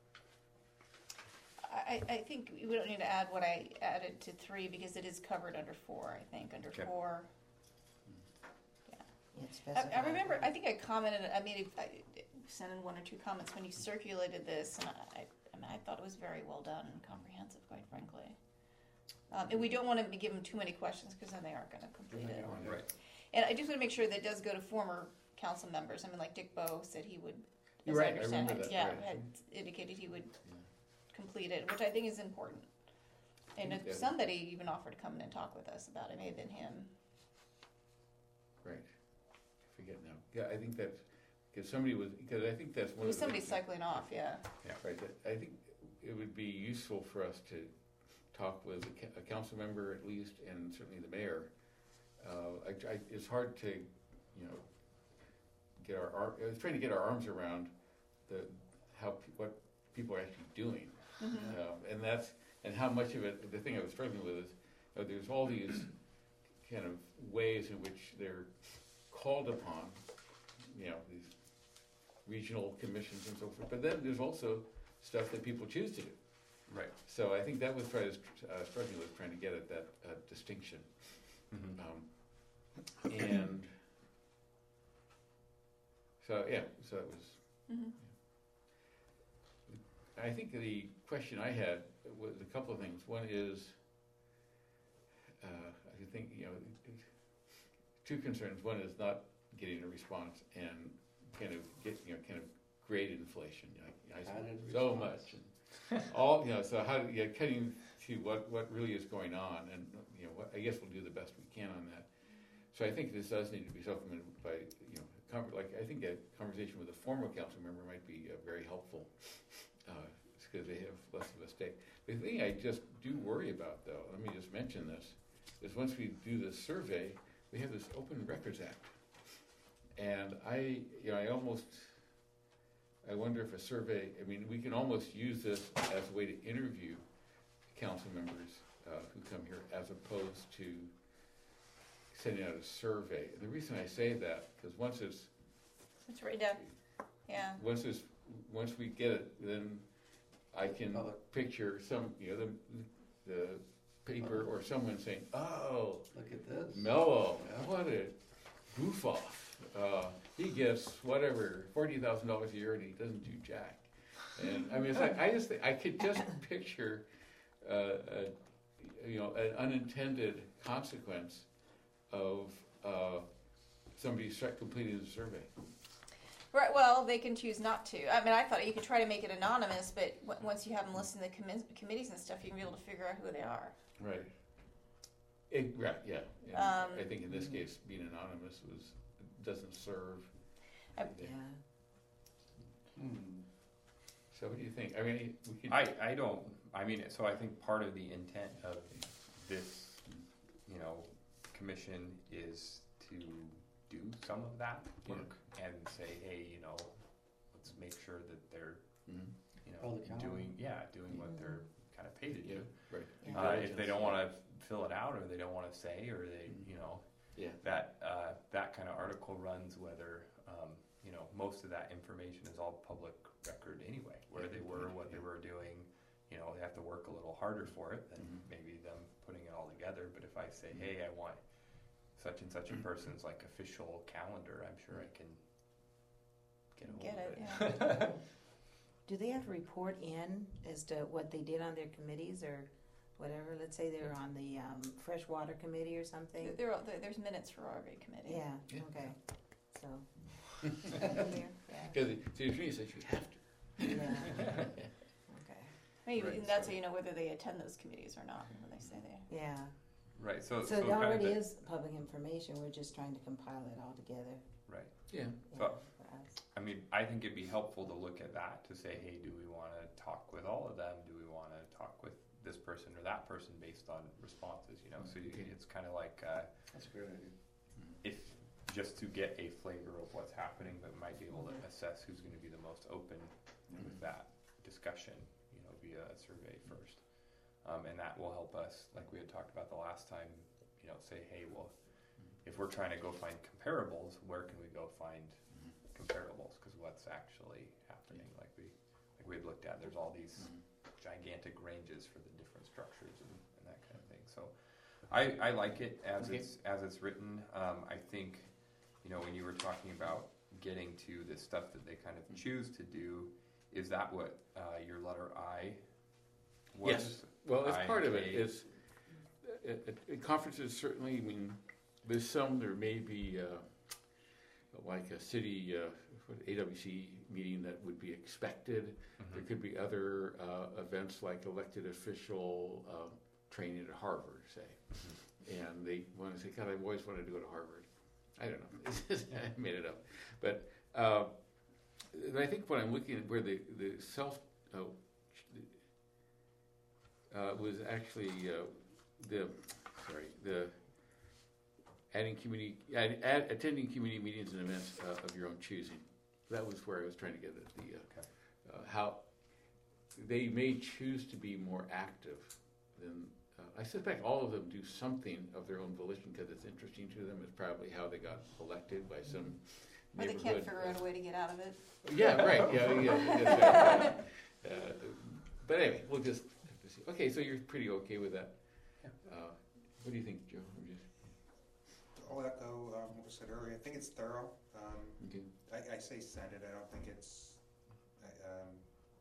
Speaker 7: I, I think we don't need to add what I added to three because it is covered under four, I think, under
Speaker 3: Okay.
Speaker 7: four.
Speaker 4: Yeah, it's
Speaker 7: I, I
Speaker 4: specified.
Speaker 7: remember, I think I commented, I mean, I sent in one or two comments when you circulated this, and I, I mean, I thought it was very well done and comprehensive, quite frankly. Um, and we don't want to give them too many questions because then they aren't going to complete it.
Speaker 3: Right.
Speaker 7: And I just want to make sure that it does go to former council members. I mean, like Dick Bowe said he would,
Speaker 2: You're
Speaker 7: as
Speaker 2: right, I
Speaker 7: understand
Speaker 2: remember
Speaker 7: it,
Speaker 2: that,
Speaker 7: yeah,
Speaker 2: right.
Speaker 7: had indicated he would
Speaker 2: Yeah.
Speaker 7: complete it, which I think is important. And if
Speaker 2: Yeah.
Speaker 7: somebody even offered to come in and talk with us about it, it may have been him.
Speaker 2: Right. I forget now. Yeah, I think that's, because somebody was, because I think that's
Speaker 7: It
Speaker 2: one
Speaker 7: was
Speaker 2: of the
Speaker 7: somebody
Speaker 2: things-
Speaker 7: cycling off, yeah.
Speaker 2: Right, that- I think it would be useful for us to talk with a ca- a council member at least, and certainly the mayor. Uh, I, I, it's hard to, you know, get our, ar- I was trying to get our arms around the, how, pe- what people are actually doing.
Speaker 7: Mhm.
Speaker 2: Uh, and that's, and how much of it, the thing I was struggling with is, uh, there's all these kind of ways in which they're called upon, you know, these regional commissions and so forth, but then there's also stuff that people choose to do.
Speaker 3: Right.
Speaker 2: So I think that was trying to, uh, struggling with trying to get at that uh, distinction.
Speaker 3: Mhm.
Speaker 2: Um, and so, yeah, so it was,
Speaker 7: Mhm.
Speaker 2: I think the question I had was a couple of things. One is, uh, I think, you know, two concerns. One is not getting a response and kind of get, you know, kind of grade inflation. You know, I
Speaker 6: Added
Speaker 2: spent so
Speaker 6: response.
Speaker 2: much. And all, you know, so how, yeah, cutting to what, what really is going on. And, you know, what, I guess we'll do the best we can on that. So I think this does need to be supplemented by, you know, com- like, I think a conversation with a former council member might be uh, very helpful. Uh, because they have less of a stake. The thing I just do worry about, though, let me just mention this, is once we do this survey, we have this Open Records Act. And I, you know, I almost, I wonder if a survey, I mean, we can almost use this as a way to interview council members uh, who come here, as opposed to sending out a survey. And the reason I say that, because once it's,
Speaker 7: It's written down, yeah.
Speaker 2: once it's, once we get it, then I can
Speaker 6: Public.
Speaker 2: picture some, you know, the, the paper or someone saying, "Oh,
Speaker 6: Look at this.
Speaker 2: Mello,
Speaker 6: Yeah.
Speaker 2: what a goof off! Uh, he gets whatever forty thousand dollars a year and he doesn't do jack." And I mean, it's like I just think, I could just picture, uh, a, you know, an unintended consequence of uh, somebody start completing the survey.
Speaker 7: Right. Well, they can choose not to. I mean, I thought you could try to make it anonymous, but w- once you have them listen to the commi- committees and stuff, you can be able to figure out who they are.
Speaker 2: Right. It, right, yeah. And
Speaker 7: Um,
Speaker 2: I think in this case, being anonymous was, doesn't serve.
Speaker 7: I-
Speaker 2: anything.
Speaker 4: Yeah.
Speaker 6: Hmm.
Speaker 2: So what do you think? I mean, we could.
Speaker 3: I, I don't, I mean, so I think part of the intent of this, you know, commission is to do some of that work and say, hey, you know, let's make sure that they're,
Speaker 2: Mhm.
Speaker 3: you
Speaker 6: Hold
Speaker 3: know,
Speaker 6: accountable.
Speaker 3: doing, yeah, doing what they're kind of paid to
Speaker 2: Yeah,
Speaker 3: do.
Speaker 2: right. Due
Speaker 3: Uh, if they
Speaker 2: diligence.
Speaker 3: don't want to fill it out, or they don't want to say, or they, you know,
Speaker 2: Yeah.
Speaker 3: that uh, that kind of article runs whether, um, you know, most of that information is all public record anyway, where
Speaker 2: Yeah,
Speaker 3: they were,
Speaker 2: yeah,
Speaker 3: what they
Speaker 2: yeah.
Speaker 3: were doing. You know, they have to work a little harder for it than
Speaker 2: Mhm.
Speaker 3: maybe them putting it all together. But if I say,
Speaker 2: Mhm.
Speaker 3: hey, I want such and such a person's like official calendar, I'm sure I can get a hold
Speaker 7: Get
Speaker 3: of
Speaker 7: it,
Speaker 3: it.
Speaker 7: yeah.
Speaker 4: Do they have to report in as to what they did on their committees or whatever? Let's say they're on the um, freshwater committee or something.
Speaker 7: There, there, are- there- there's minutes for every committee.
Speaker 4: Yeah,
Speaker 2: Yeah.
Speaker 4: okay. So,
Speaker 7: Yeah.
Speaker 2: Because the city attorney says you have to.
Speaker 4: yeah, okay.
Speaker 7: Maybe
Speaker 3: Right,
Speaker 7: and that's
Speaker 3: so-
Speaker 7: how you know whether they attend those committees or not when they say they.
Speaker 4: Yeah.
Speaker 3: Right. So,
Speaker 4: So
Speaker 3: so
Speaker 4: it
Speaker 3: kind of
Speaker 4: already
Speaker 3: the-
Speaker 4: is public information. We're just trying to compile it all together.
Speaker 3: right.
Speaker 2: Yeah.
Speaker 4: Yeah,
Speaker 3: So-
Speaker 4: for us.
Speaker 3: I mean, I think it'd be helpful to look at that to say, hey, do we want to talk with all of them? Do we want to talk with this person or that person based on responses? You know, so you,
Speaker 2: Okay.
Speaker 3: it's kind of like uh,
Speaker 6: That's a great idea.
Speaker 3: if just to get a flavor of what's happening, but might be able to assess who's going to be the most open with that discussion. You know, via a survey first, um, and that will help us, like we had talked about the last time. You know, say, hey, well, if we're trying to go find comparables, where can we go find comparables? Because what's actually happening, like we like we had looked at, there's all these gigantic ranges for the different structures and, and that kind of thing. So I, I like it as
Speaker 2: Okay.
Speaker 3: it's as it's written. Um, I think, you know, when you were talking about getting to the stuff that they kind of choose to do, is that what uh, your letter I was?
Speaker 2: Yes. Well, as
Speaker 3: I
Speaker 2: part of it
Speaker 3: K.
Speaker 2: is at, at, at conferences. Certainly, I mean, there's some. There may be uh, like a city uh, A W C meeting that would be expected.
Speaker 3: Mhm.
Speaker 2: There could be other uh, events like elected official uh, training at Harvard, say, and they want to say, "God, I've always wanted to go to Harvard." I don't know. I made it up, but uh, I think when I'm looking at where the the self oh, uh, was actually uh, the sorry the adding community add, add, attending community meetings and events uh, of your own choosing. That was where I was trying to get at the uh,
Speaker 3: Okay.
Speaker 2: uh, how they may choose to be more active than. Uh, I suspect all of them do something of their own volition because it's interesting to them. It's probably how they got elected by some
Speaker 7: Or they
Speaker 2: neighborhood.
Speaker 7: can't figure out a way to get out of it.
Speaker 2: Yeah, right. Yeah, yeah. That's right. Uh, uh, but anyway, we'll just have to see. Okay, so you're pretty okay with that. Uh, what do you think, Joe? I'm just
Speaker 9: I'll echo um, what was said earlier. I think it's thorough. Um,
Speaker 2: okay.
Speaker 9: I, I say send it. I don't think it's uh, um,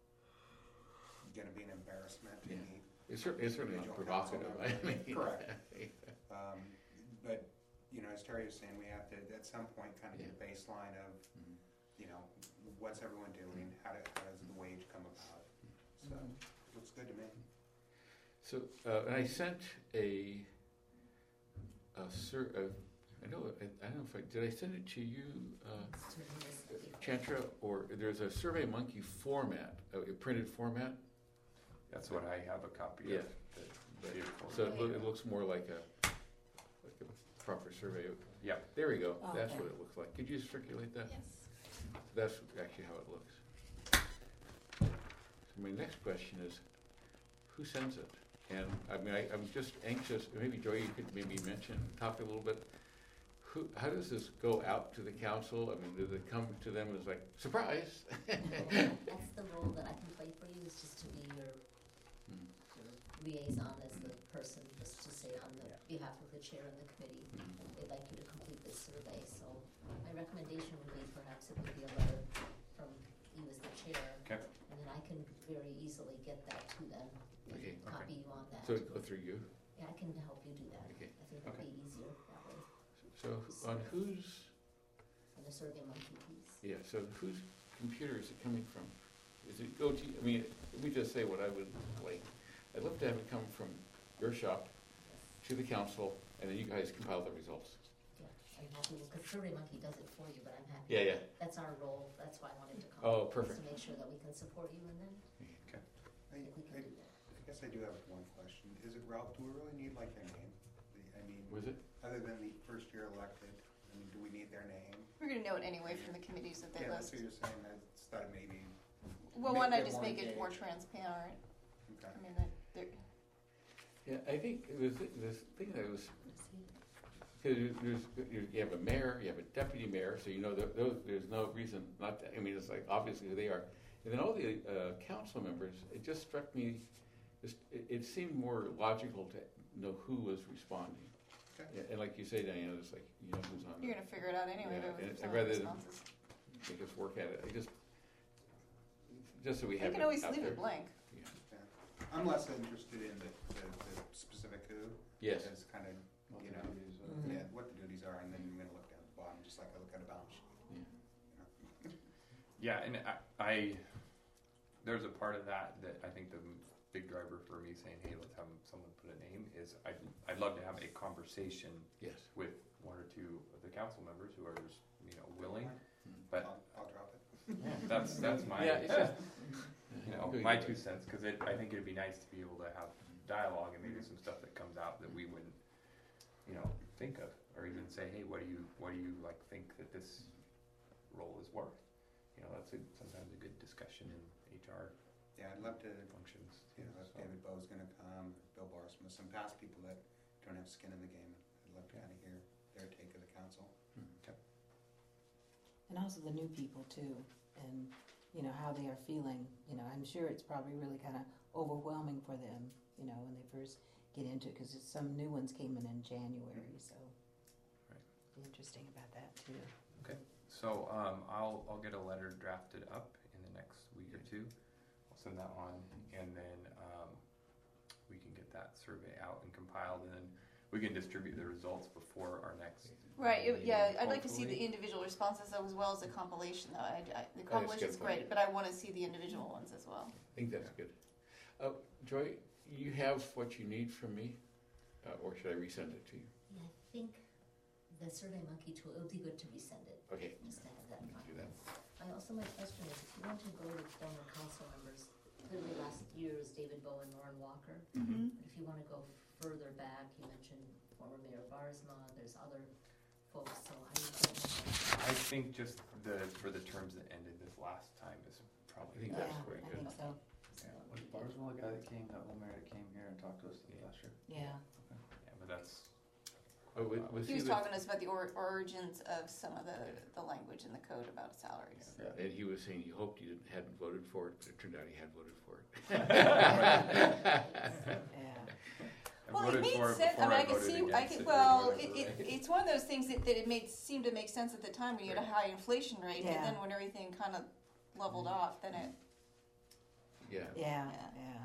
Speaker 9: going to be an embarrassment to
Speaker 2: Yeah.
Speaker 9: me.
Speaker 2: It's certainly, it's certainly not
Speaker 9: Individual
Speaker 2: provocative.
Speaker 9: council
Speaker 2: I mean,
Speaker 9: Correct. Um, but, you know, as Terry was saying, we have to, at some point, kind of get a baseline of,
Speaker 2: Mhm.
Speaker 9: you know, what's everyone doing? How, do, how does the wage come about? So, looks good to me.
Speaker 2: So, uh, and I sent a, a sur. A, I know. I, I don't know if I did. I send it to you, uh, Chantra, or there's a Survey Monkey format, a, a printed format.
Speaker 3: That's what I have a copy
Speaker 2: Yeah.
Speaker 3: of. the- the report.
Speaker 2: So it, loo- it looks more like a like a proper survey.
Speaker 3: Yeah.
Speaker 2: There we go.
Speaker 4: Oh,
Speaker 2: That's
Speaker 4: okay.
Speaker 2: what it looks like. Could you circulate that?
Speaker 5: Yes.
Speaker 2: That's actually how it looks. So my next question is, who sends it? And I mean, I, I'm just anxious. Maybe Joy, you could maybe mention, talk a little bit. Who, how does this go out to the council? I mean, does it come to them as like surprise?
Speaker 8: That's the role that I can play for you, is just to be your,
Speaker 2: Mm.
Speaker 8: your liaison as the person, just to say on the behalf of the chair and the committee,
Speaker 2: Mhm.
Speaker 8: they'd like you to complete this survey. So my recommendation would be perhaps it would be a letter from you as the chair.
Speaker 3: Okay.
Speaker 8: And then I can very easily get that to them and
Speaker 2: Okay.
Speaker 8: copy you on that.
Speaker 2: So it go through you.
Speaker 8: Yeah, I can help you do that.
Speaker 2: Okay.
Speaker 8: I think that'd
Speaker 3: Okay.
Speaker 8: be easier that way,
Speaker 2: So on whose?
Speaker 8: on the Survey Monkey piece.
Speaker 2: Yeah. So whose computer is it coming from? Is it go to? I mean, let me just say what I would like. I'd love to have it come from your shop to the council, and then you guys compile the results.
Speaker 8: Yeah, I'm happy, because Survey Monkey does it for you, but I'm happy.
Speaker 2: Yeah, yeah.
Speaker 8: That's our role, that's why I wanted to come.
Speaker 2: Oh,
Speaker 8: just
Speaker 2: perfect.
Speaker 8: To make sure that we can support you, and then
Speaker 9: I,
Speaker 8: if we
Speaker 9: I,
Speaker 8: can do that.
Speaker 9: I guess I do have one question. Is it Ralph? Do we really need like their name? The- I mean,
Speaker 2: Was it?
Speaker 9: other than the first year elected, I mean, do we need their name?
Speaker 7: We're going to know it anyway from the committees that they
Speaker 9: Yeah, that's
Speaker 7: list.
Speaker 9: what you're saying. I just thought maybe.
Speaker 7: Well,
Speaker 9: make
Speaker 7: why not
Speaker 9: them
Speaker 7: just
Speaker 9: more
Speaker 7: make it more
Speaker 9: engaged.
Speaker 7: transparent?
Speaker 9: Okay.
Speaker 7: I mean, that they're,
Speaker 2: Yeah, I think the thi- this thing that was, because there's, you you have a mayor, you have a deputy mayor, so you know that those, there's no reason not to, I mean, it's like obviously who they are. And then all the uh, council members, it just struck me, just, it, it seemed more logical to know who was responding.
Speaker 9: Okay.
Speaker 2: Yeah, and like you say, Diana, it's like, you know who's on
Speaker 7: you're
Speaker 2: there.
Speaker 7: going to figure it out anyway
Speaker 2: Yeah,
Speaker 7: with
Speaker 2: and-
Speaker 7: some
Speaker 2: and
Speaker 7: of the
Speaker 2: rather than-
Speaker 7: responses.
Speaker 2: make us work at it. I just, just so we
Speaker 7: You
Speaker 2: have
Speaker 7: can
Speaker 2: it
Speaker 7: always
Speaker 2: out
Speaker 7: leave
Speaker 2: there.
Speaker 7: it blank.
Speaker 9: I'm less interested in the, the, the specific who.
Speaker 2: Yes.
Speaker 9: As kind of,
Speaker 6: What
Speaker 9: you
Speaker 6: the
Speaker 9: know,
Speaker 6: duties are.
Speaker 4: Mhm.
Speaker 9: yeah, what the duties are, and then you're gonna look down the bottom, just like I look at a balance sheet.
Speaker 3: Yeah, and I, I there's a part of that that I think the big driver for me saying, hey, let's have someone put a name is I'd, I'd love to have a conversation
Speaker 2: Yes.
Speaker 3: with one or two of the council members who are, you know, willing. But-
Speaker 9: I'll, I'll drop it.
Speaker 3: Yeah, that's that's my
Speaker 2: Yeah, it's just-
Speaker 3: you know my two cents because I think it'd be nice to be able to have dialogue and maybe some stuff that comes out that we wouldn't, you know, think of or even say, hey, what do you what do you like think that this role is worth? You know, that's a, sometimes a good discussion in H R
Speaker 9: Yeah, I'd love to,
Speaker 3: functions.
Speaker 9: you know, if
Speaker 3: So-
Speaker 9: David Bowe's gonna come, Bill Barsma, some past people that don't have skin in the game, I'd love to kind of hear their take of the council.
Speaker 4: And also the new people too, and, you know, how they are feeling. You know, I'm sure it's probably really kind of overwhelming for them, you know, when they first get into it, because some new ones came in in January, so.
Speaker 3: Right.
Speaker 4: Be interesting about that too.
Speaker 3: So um, I'll I'll get a letter drafted up in the next week or two. I'll send that on, and then um, we can get that survey out and compiled, and then we can distribute the results before our next.
Speaker 7: Right, it- yeah, I'd like to see the
Speaker 3: hopefully.
Speaker 7: individual responses as well as the compilation though. I, I, the
Speaker 2: good
Speaker 7: compilation's
Speaker 2: point.
Speaker 7: great, but I want to see the individual ones as well.
Speaker 2: I think that's good. Uh, Joy, you have what you need from me, uh, or should I resend it to you?
Speaker 8: Yeah, I think the Survey Monkey tool, it would be good to resend it,
Speaker 2: Okay,
Speaker 8: just to have that
Speaker 2: we can do
Speaker 8: file.
Speaker 2: that.
Speaker 8: I also, my question is, if you want to go to former council members, clearly last year was David Bowe and Lauren Walker.
Speaker 7: Mm-hmm.
Speaker 8: But if you want to go further back, you mentioned former Mayor Barsma, there's other folks, so how do you think?
Speaker 3: I think just the for the terms that ended this last time is
Speaker 2: I
Speaker 3: probably.
Speaker 2: think
Speaker 4: Yeah,
Speaker 2: that's quite
Speaker 4: I
Speaker 2: good.
Speaker 4: think so.
Speaker 6: Was Barsma the guy that came, that old mayor that came here and talked to us last year?
Speaker 4: Yeah.
Speaker 3: Yeah, but that's
Speaker 2: Oh, was, was
Speaker 7: He was
Speaker 2: the-
Speaker 7: talking to us about the or- origins of some of the, the language in the code about salaries.
Speaker 2: Yeah, and he was saying he hoped you didn't, hadn't voted for it, but it turned out he had voted for it.
Speaker 4: Yeah.
Speaker 3: I
Speaker 7: Well, it
Speaker 3: voted
Speaker 7: made
Speaker 3: for it
Speaker 7: sense. I
Speaker 3: before
Speaker 7: mean, I could
Speaker 3: voted
Speaker 7: see. I
Speaker 3: against
Speaker 7: could.
Speaker 3: it or
Speaker 7: Well, it,
Speaker 3: whatever,
Speaker 7: it,
Speaker 3: right?
Speaker 7: it's one of those things that, that it made seemed to make sense at the time when you had a high inflation rate,
Speaker 4: Yeah.
Speaker 7: but then when everything kind of leveled off, then it.
Speaker 2: Yeah.
Speaker 4: Yeah,
Speaker 7: Yeah.
Speaker 4: yeah.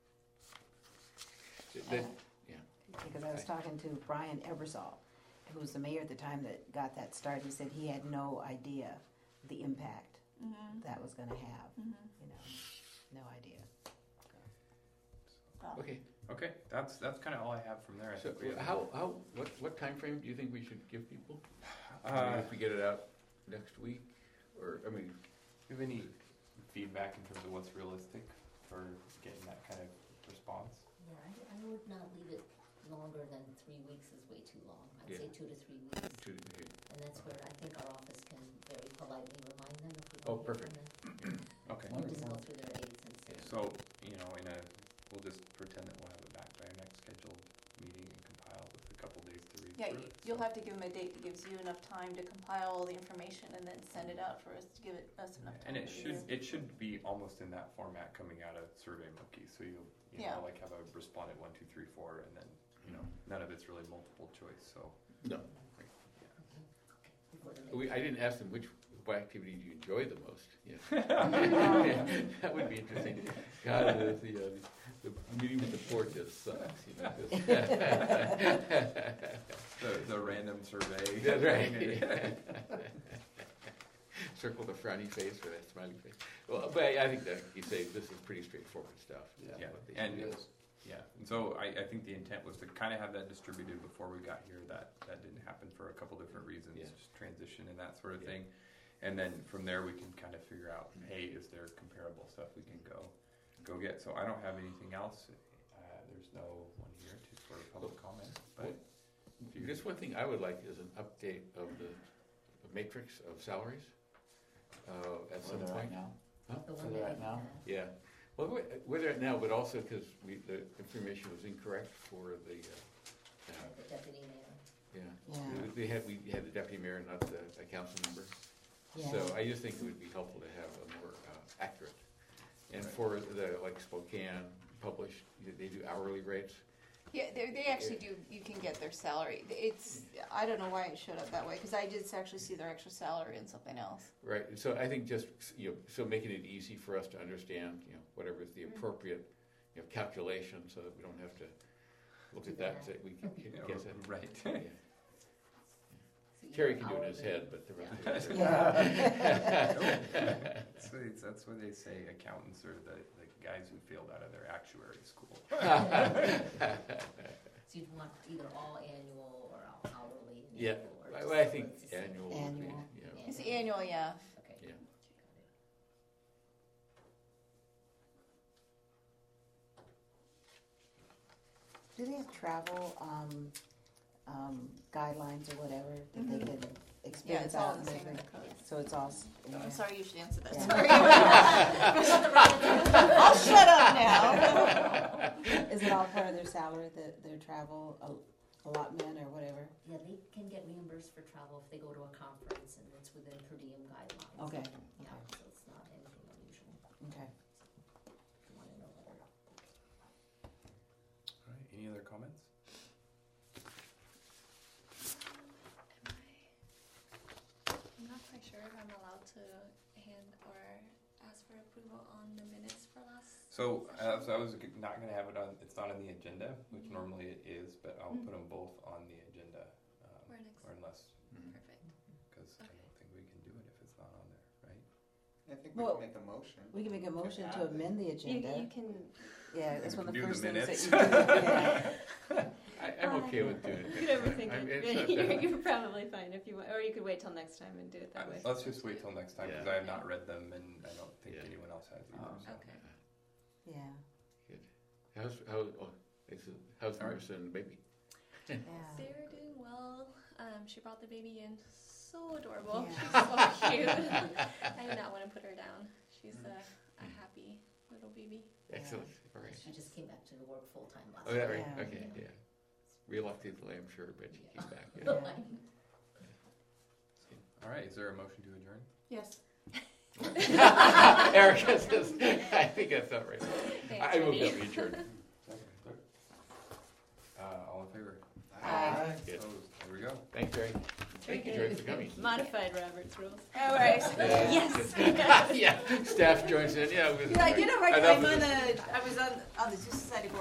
Speaker 2: That-
Speaker 4: Because I was talking to Brian Ebersol, who was the mayor at the time that got that started. He said he had no idea the impact
Speaker 7: Mm-hmm,
Speaker 4: that was going to have.
Speaker 7: mm-hmm.
Speaker 4: You know, no idea.
Speaker 2: Okay,
Speaker 3: Okay, that's that's kind of all I have from there. I
Speaker 2: so
Speaker 3: think we have-
Speaker 2: how, how, what, what timeframe do you think we should give people? I mean,
Speaker 3: Uh,
Speaker 2: if we get it out next week, or, I mean,
Speaker 3: do you have any feedback in terms of what's realistic for getting that kind of response?
Speaker 8: Yeah, I, I would not leave it longer than three weeks is way too long. I'd
Speaker 2: Yeah.
Speaker 8: say two to three weeks.
Speaker 2: to,
Speaker 8: And that's where I think our office can very politely remind them if we
Speaker 2: Oh,
Speaker 8: don't hear
Speaker 2: perfect.
Speaker 8: from them.
Speaker 3: Okay.
Speaker 8: Or just go through their aides and say.
Speaker 3: So, you know, in a, we'll just pretend that we'll have it back by our next scheduled meeting and compile with a couple days to read
Speaker 7: Yeah,
Speaker 3: through
Speaker 7: you-
Speaker 3: it.
Speaker 7: you'll
Speaker 3: so-
Speaker 7: have to give them a date that gives you enough time to compile all the information and then send it out for us to give it us enough time.
Speaker 3: And it
Speaker 7: to
Speaker 3: should
Speaker 7: review.
Speaker 3: it should be almost in that format coming out of Survey Monkey. So you'll you
Speaker 7: Yeah.
Speaker 3: know like have a respondent one two three four and then you know none of it's really multiple choice. So
Speaker 2: no.
Speaker 8: Before the next-
Speaker 2: We, I didn't ask them which, what activity do you enjoy the most? Yeah. That would be interesting. God, the, the, uh, the meeting with the board just sucks, you know.
Speaker 3: the the random survey.
Speaker 2: That's right. Circle the frowny face or that smiley face. Well, but I, I think that you say this is pretty straightforward stuff. This is
Speaker 3: Yeah,
Speaker 2: what they
Speaker 3: and
Speaker 2: should do.
Speaker 6: It is.
Speaker 3: Yeah, and so I, I think the intent was to kind of have that distributed before we got here. That that didn't happen for a couple different reasons,
Speaker 2: Yeah.
Speaker 3: just transition and that sort of
Speaker 2: Yeah.
Speaker 3: thing. And then from there we can kind of figure out, hey, is there comparable stuff we can go go get? So I don't have anything else. Uh, there's no one here to for public comment, but if you
Speaker 2: Just one thing I would like is an update of the, the matrix of salaries uh, at some
Speaker 6: Where they're at
Speaker 2: point.
Speaker 6: now?
Speaker 8: The
Speaker 6: Where
Speaker 8: one
Speaker 6: they're
Speaker 8: that
Speaker 6: at
Speaker 8: we
Speaker 6: now?
Speaker 8: have.
Speaker 2: Yeah. Well, we- we're there now, but also because we the information was incorrect for the. Uh, uh,
Speaker 8: The deputy mayor.
Speaker 2: yeah.
Speaker 4: Yeah.
Speaker 2: We- We had we had the deputy mayor, not the, a council member.
Speaker 4: Yeah.
Speaker 2: So I just think it would be helpful to have a more uh, accurate. And
Speaker 3: Right.
Speaker 2: for the, like Spokane published, they do hourly rates,
Speaker 7: Yeah, they, they actually do. You can get their salary. It's I don't know why it showed up that way because I did actually see their extra salary in something else.
Speaker 2: Right. So I think just you know, so making it easy for us to understand, you know, whatever is the appropriate, you know, calculation, so that we don't have to look at that and say we can, can
Speaker 3: Yeah,
Speaker 2: guess it.
Speaker 3: right.
Speaker 2: Yeah.
Speaker 8: So either
Speaker 2: Terry can do it in his
Speaker 8: hourly-
Speaker 2: head, but the rest of
Speaker 4: Yeah.
Speaker 3: That's what, it's- that's what they say. Accountants are the, the guys who failed out of their actuary school.
Speaker 8: So you'd want either all annual or all hourly? and
Speaker 2: Yeah,
Speaker 8: equal, or
Speaker 2: I,
Speaker 8: just
Speaker 2: well, I think
Speaker 8: it's the same?
Speaker 2: annual. Would be,
Speaker 4: Annual.
Speaker 2: yeah.
Speaker 7: It's annual, yeah.
Speaker 8: Okay.
Speaker 2: Yeah.
Speaker 4: Do they have travel um, um, guidelines or whatever that they can
Speaker 7: Yeah,
Speaker 4: experience
Speaker 7: it's all
Speaker 4: out
Speaker 7: in
Speaker 4: and
Speaker 7: the same
Speaker 4: everything?
Speaker 7: code.
Speaker 4: So it's all. s- in
Speaker 7: I'm
Speaker 4: there.
Speaker 7: sorry, you should answer that.
Speaker 4: Yeah.
Speaker 7: Sorry. I'll shut up now.
Speaker 4: Is it all part of their salary, the, their travel al- allotment or whatever?
Speaker 8: Yeah, they can get reimbursed for travel if they go to a conference and it's within per diem guidelines.
Speaker 4: Okay,
Speaker 8: Yeah,
Speaker 4: okay.
Speaker 8: so it's not anything unusual.
Speaker 4: Okay.
Speaker 8: If you want to know better.
Speaker 3: All right. Any other comments?
Speaker 5: I'm not quite sure if I'm allowed to hand or ask for approval on the minutes for last.
Speaker 3: So, uh, so I was g- not going to have it on. It's not on the agenda, which normally it is, but I'll
Speaker 5: Mhm.
Speaker 3: put them both on the agenda. Um,
Speaker 5: Or next.
Speaker 3: or unless,
Speaker 2: Mhm.
Speaker 5: Perfect.
Speaker 3: because I don't think we can do it if it's not on there, right?
Speaker 9: I think we
Speaker 4: Well,
Speaker 9: can make a motion.
Speaker 4: We can make a motion
Speaker 9: add
Speaker 4: to
Speaker 9: it.
Speaker 4: amend the
Speaker 1: You,
Speaker 4: agenda.
Speaker 1: you can.
Speaker 4: Yeah, that's
Speaker 3: We
Speaker 4: one of
Speaker 3: can
Speaker 4: the
Speaker 3: do
Speaker 4: first
Speaker 3: the
Speaker 4: things that
Speaker 3: minutes.
Speaker 4: you do. Yeah.
Speaker 2: I, I'm okay with doing
Speaker 1: You
Speaker 2: it.
Speaker 1: could overthink
Speaker 2: I'm-
Speaker 1: it.
Speaker 2: it's not
Speaker 1: you're,
Speaker 2: that-
Speaker 1: you're probably fine if you want, or you could wait till next time and do it that
Speaker 3: Uh,
Speaker 1: way.
Speaker 3: Let's just wait till next time because
Speaker 2: Yeah.
Speaker 3: I have not read them and I don't think
Speaker 2: Yeah.
Speaker 3: anyone else has either.
Speaker 6: Oh.
Speaker 3: so.
Speaker 5: Okay.
Speaker 4: Yeah.
Speaker 2: Good. How's how? Oh, it's, how's
Speaker 3: All right.
Speaker 2: Marissa and the baby?
Speaker 4: Yeah.
Speaker 5: They're doing well. Um, she brought the baby in. So adorable.
Speaker 4: Yeah.
Speaker 5: She's so cute. I do not want to put her down. She's a, a happy little baby.
Speaker 2: Excellent. All right.
Speaker 8: She just came back to work full time last
Speaker 2: Oh, yeah,
Speaker 8: week.
Speaker 2: right.
Speaker 4: Yeah.
Speaker 2: Okay. Yeah. Reluctantly, I'm sure, but she came back. Yeah.
Speaker 8: Well,
Speaker 3: All right. Is there a motion to adjourn?
Speaker 7: Yes.
Speaker 2: Erica says, I think that's not right.
Speaker 5: Thanks,
Speaker 2: I will
Speaker 5: Jenny.
Speaker 2: get adjourned.
Speaker 3: Uh, all in favor?
Speaker 4: Aye.
Speaker 2: Good.
Speaker 3: Opposed? There we go.
Speaker 2: Thanks, Jerry. Thank you, Jerry, for coming.
Speaker 1: Modified Robert's rules.
Speaker 7: All right.
Speaker 2: Yes. Yeah. Staff joins in. Yeah. with-
Speaker 7: Yeah, I did have a hard
Speaker 2: Enough
Speaker 7: time
Speaker 2: of
Speaker 7: on
Speaker 2: this.
Speaker 7: the. I was on on the Zoo Society board.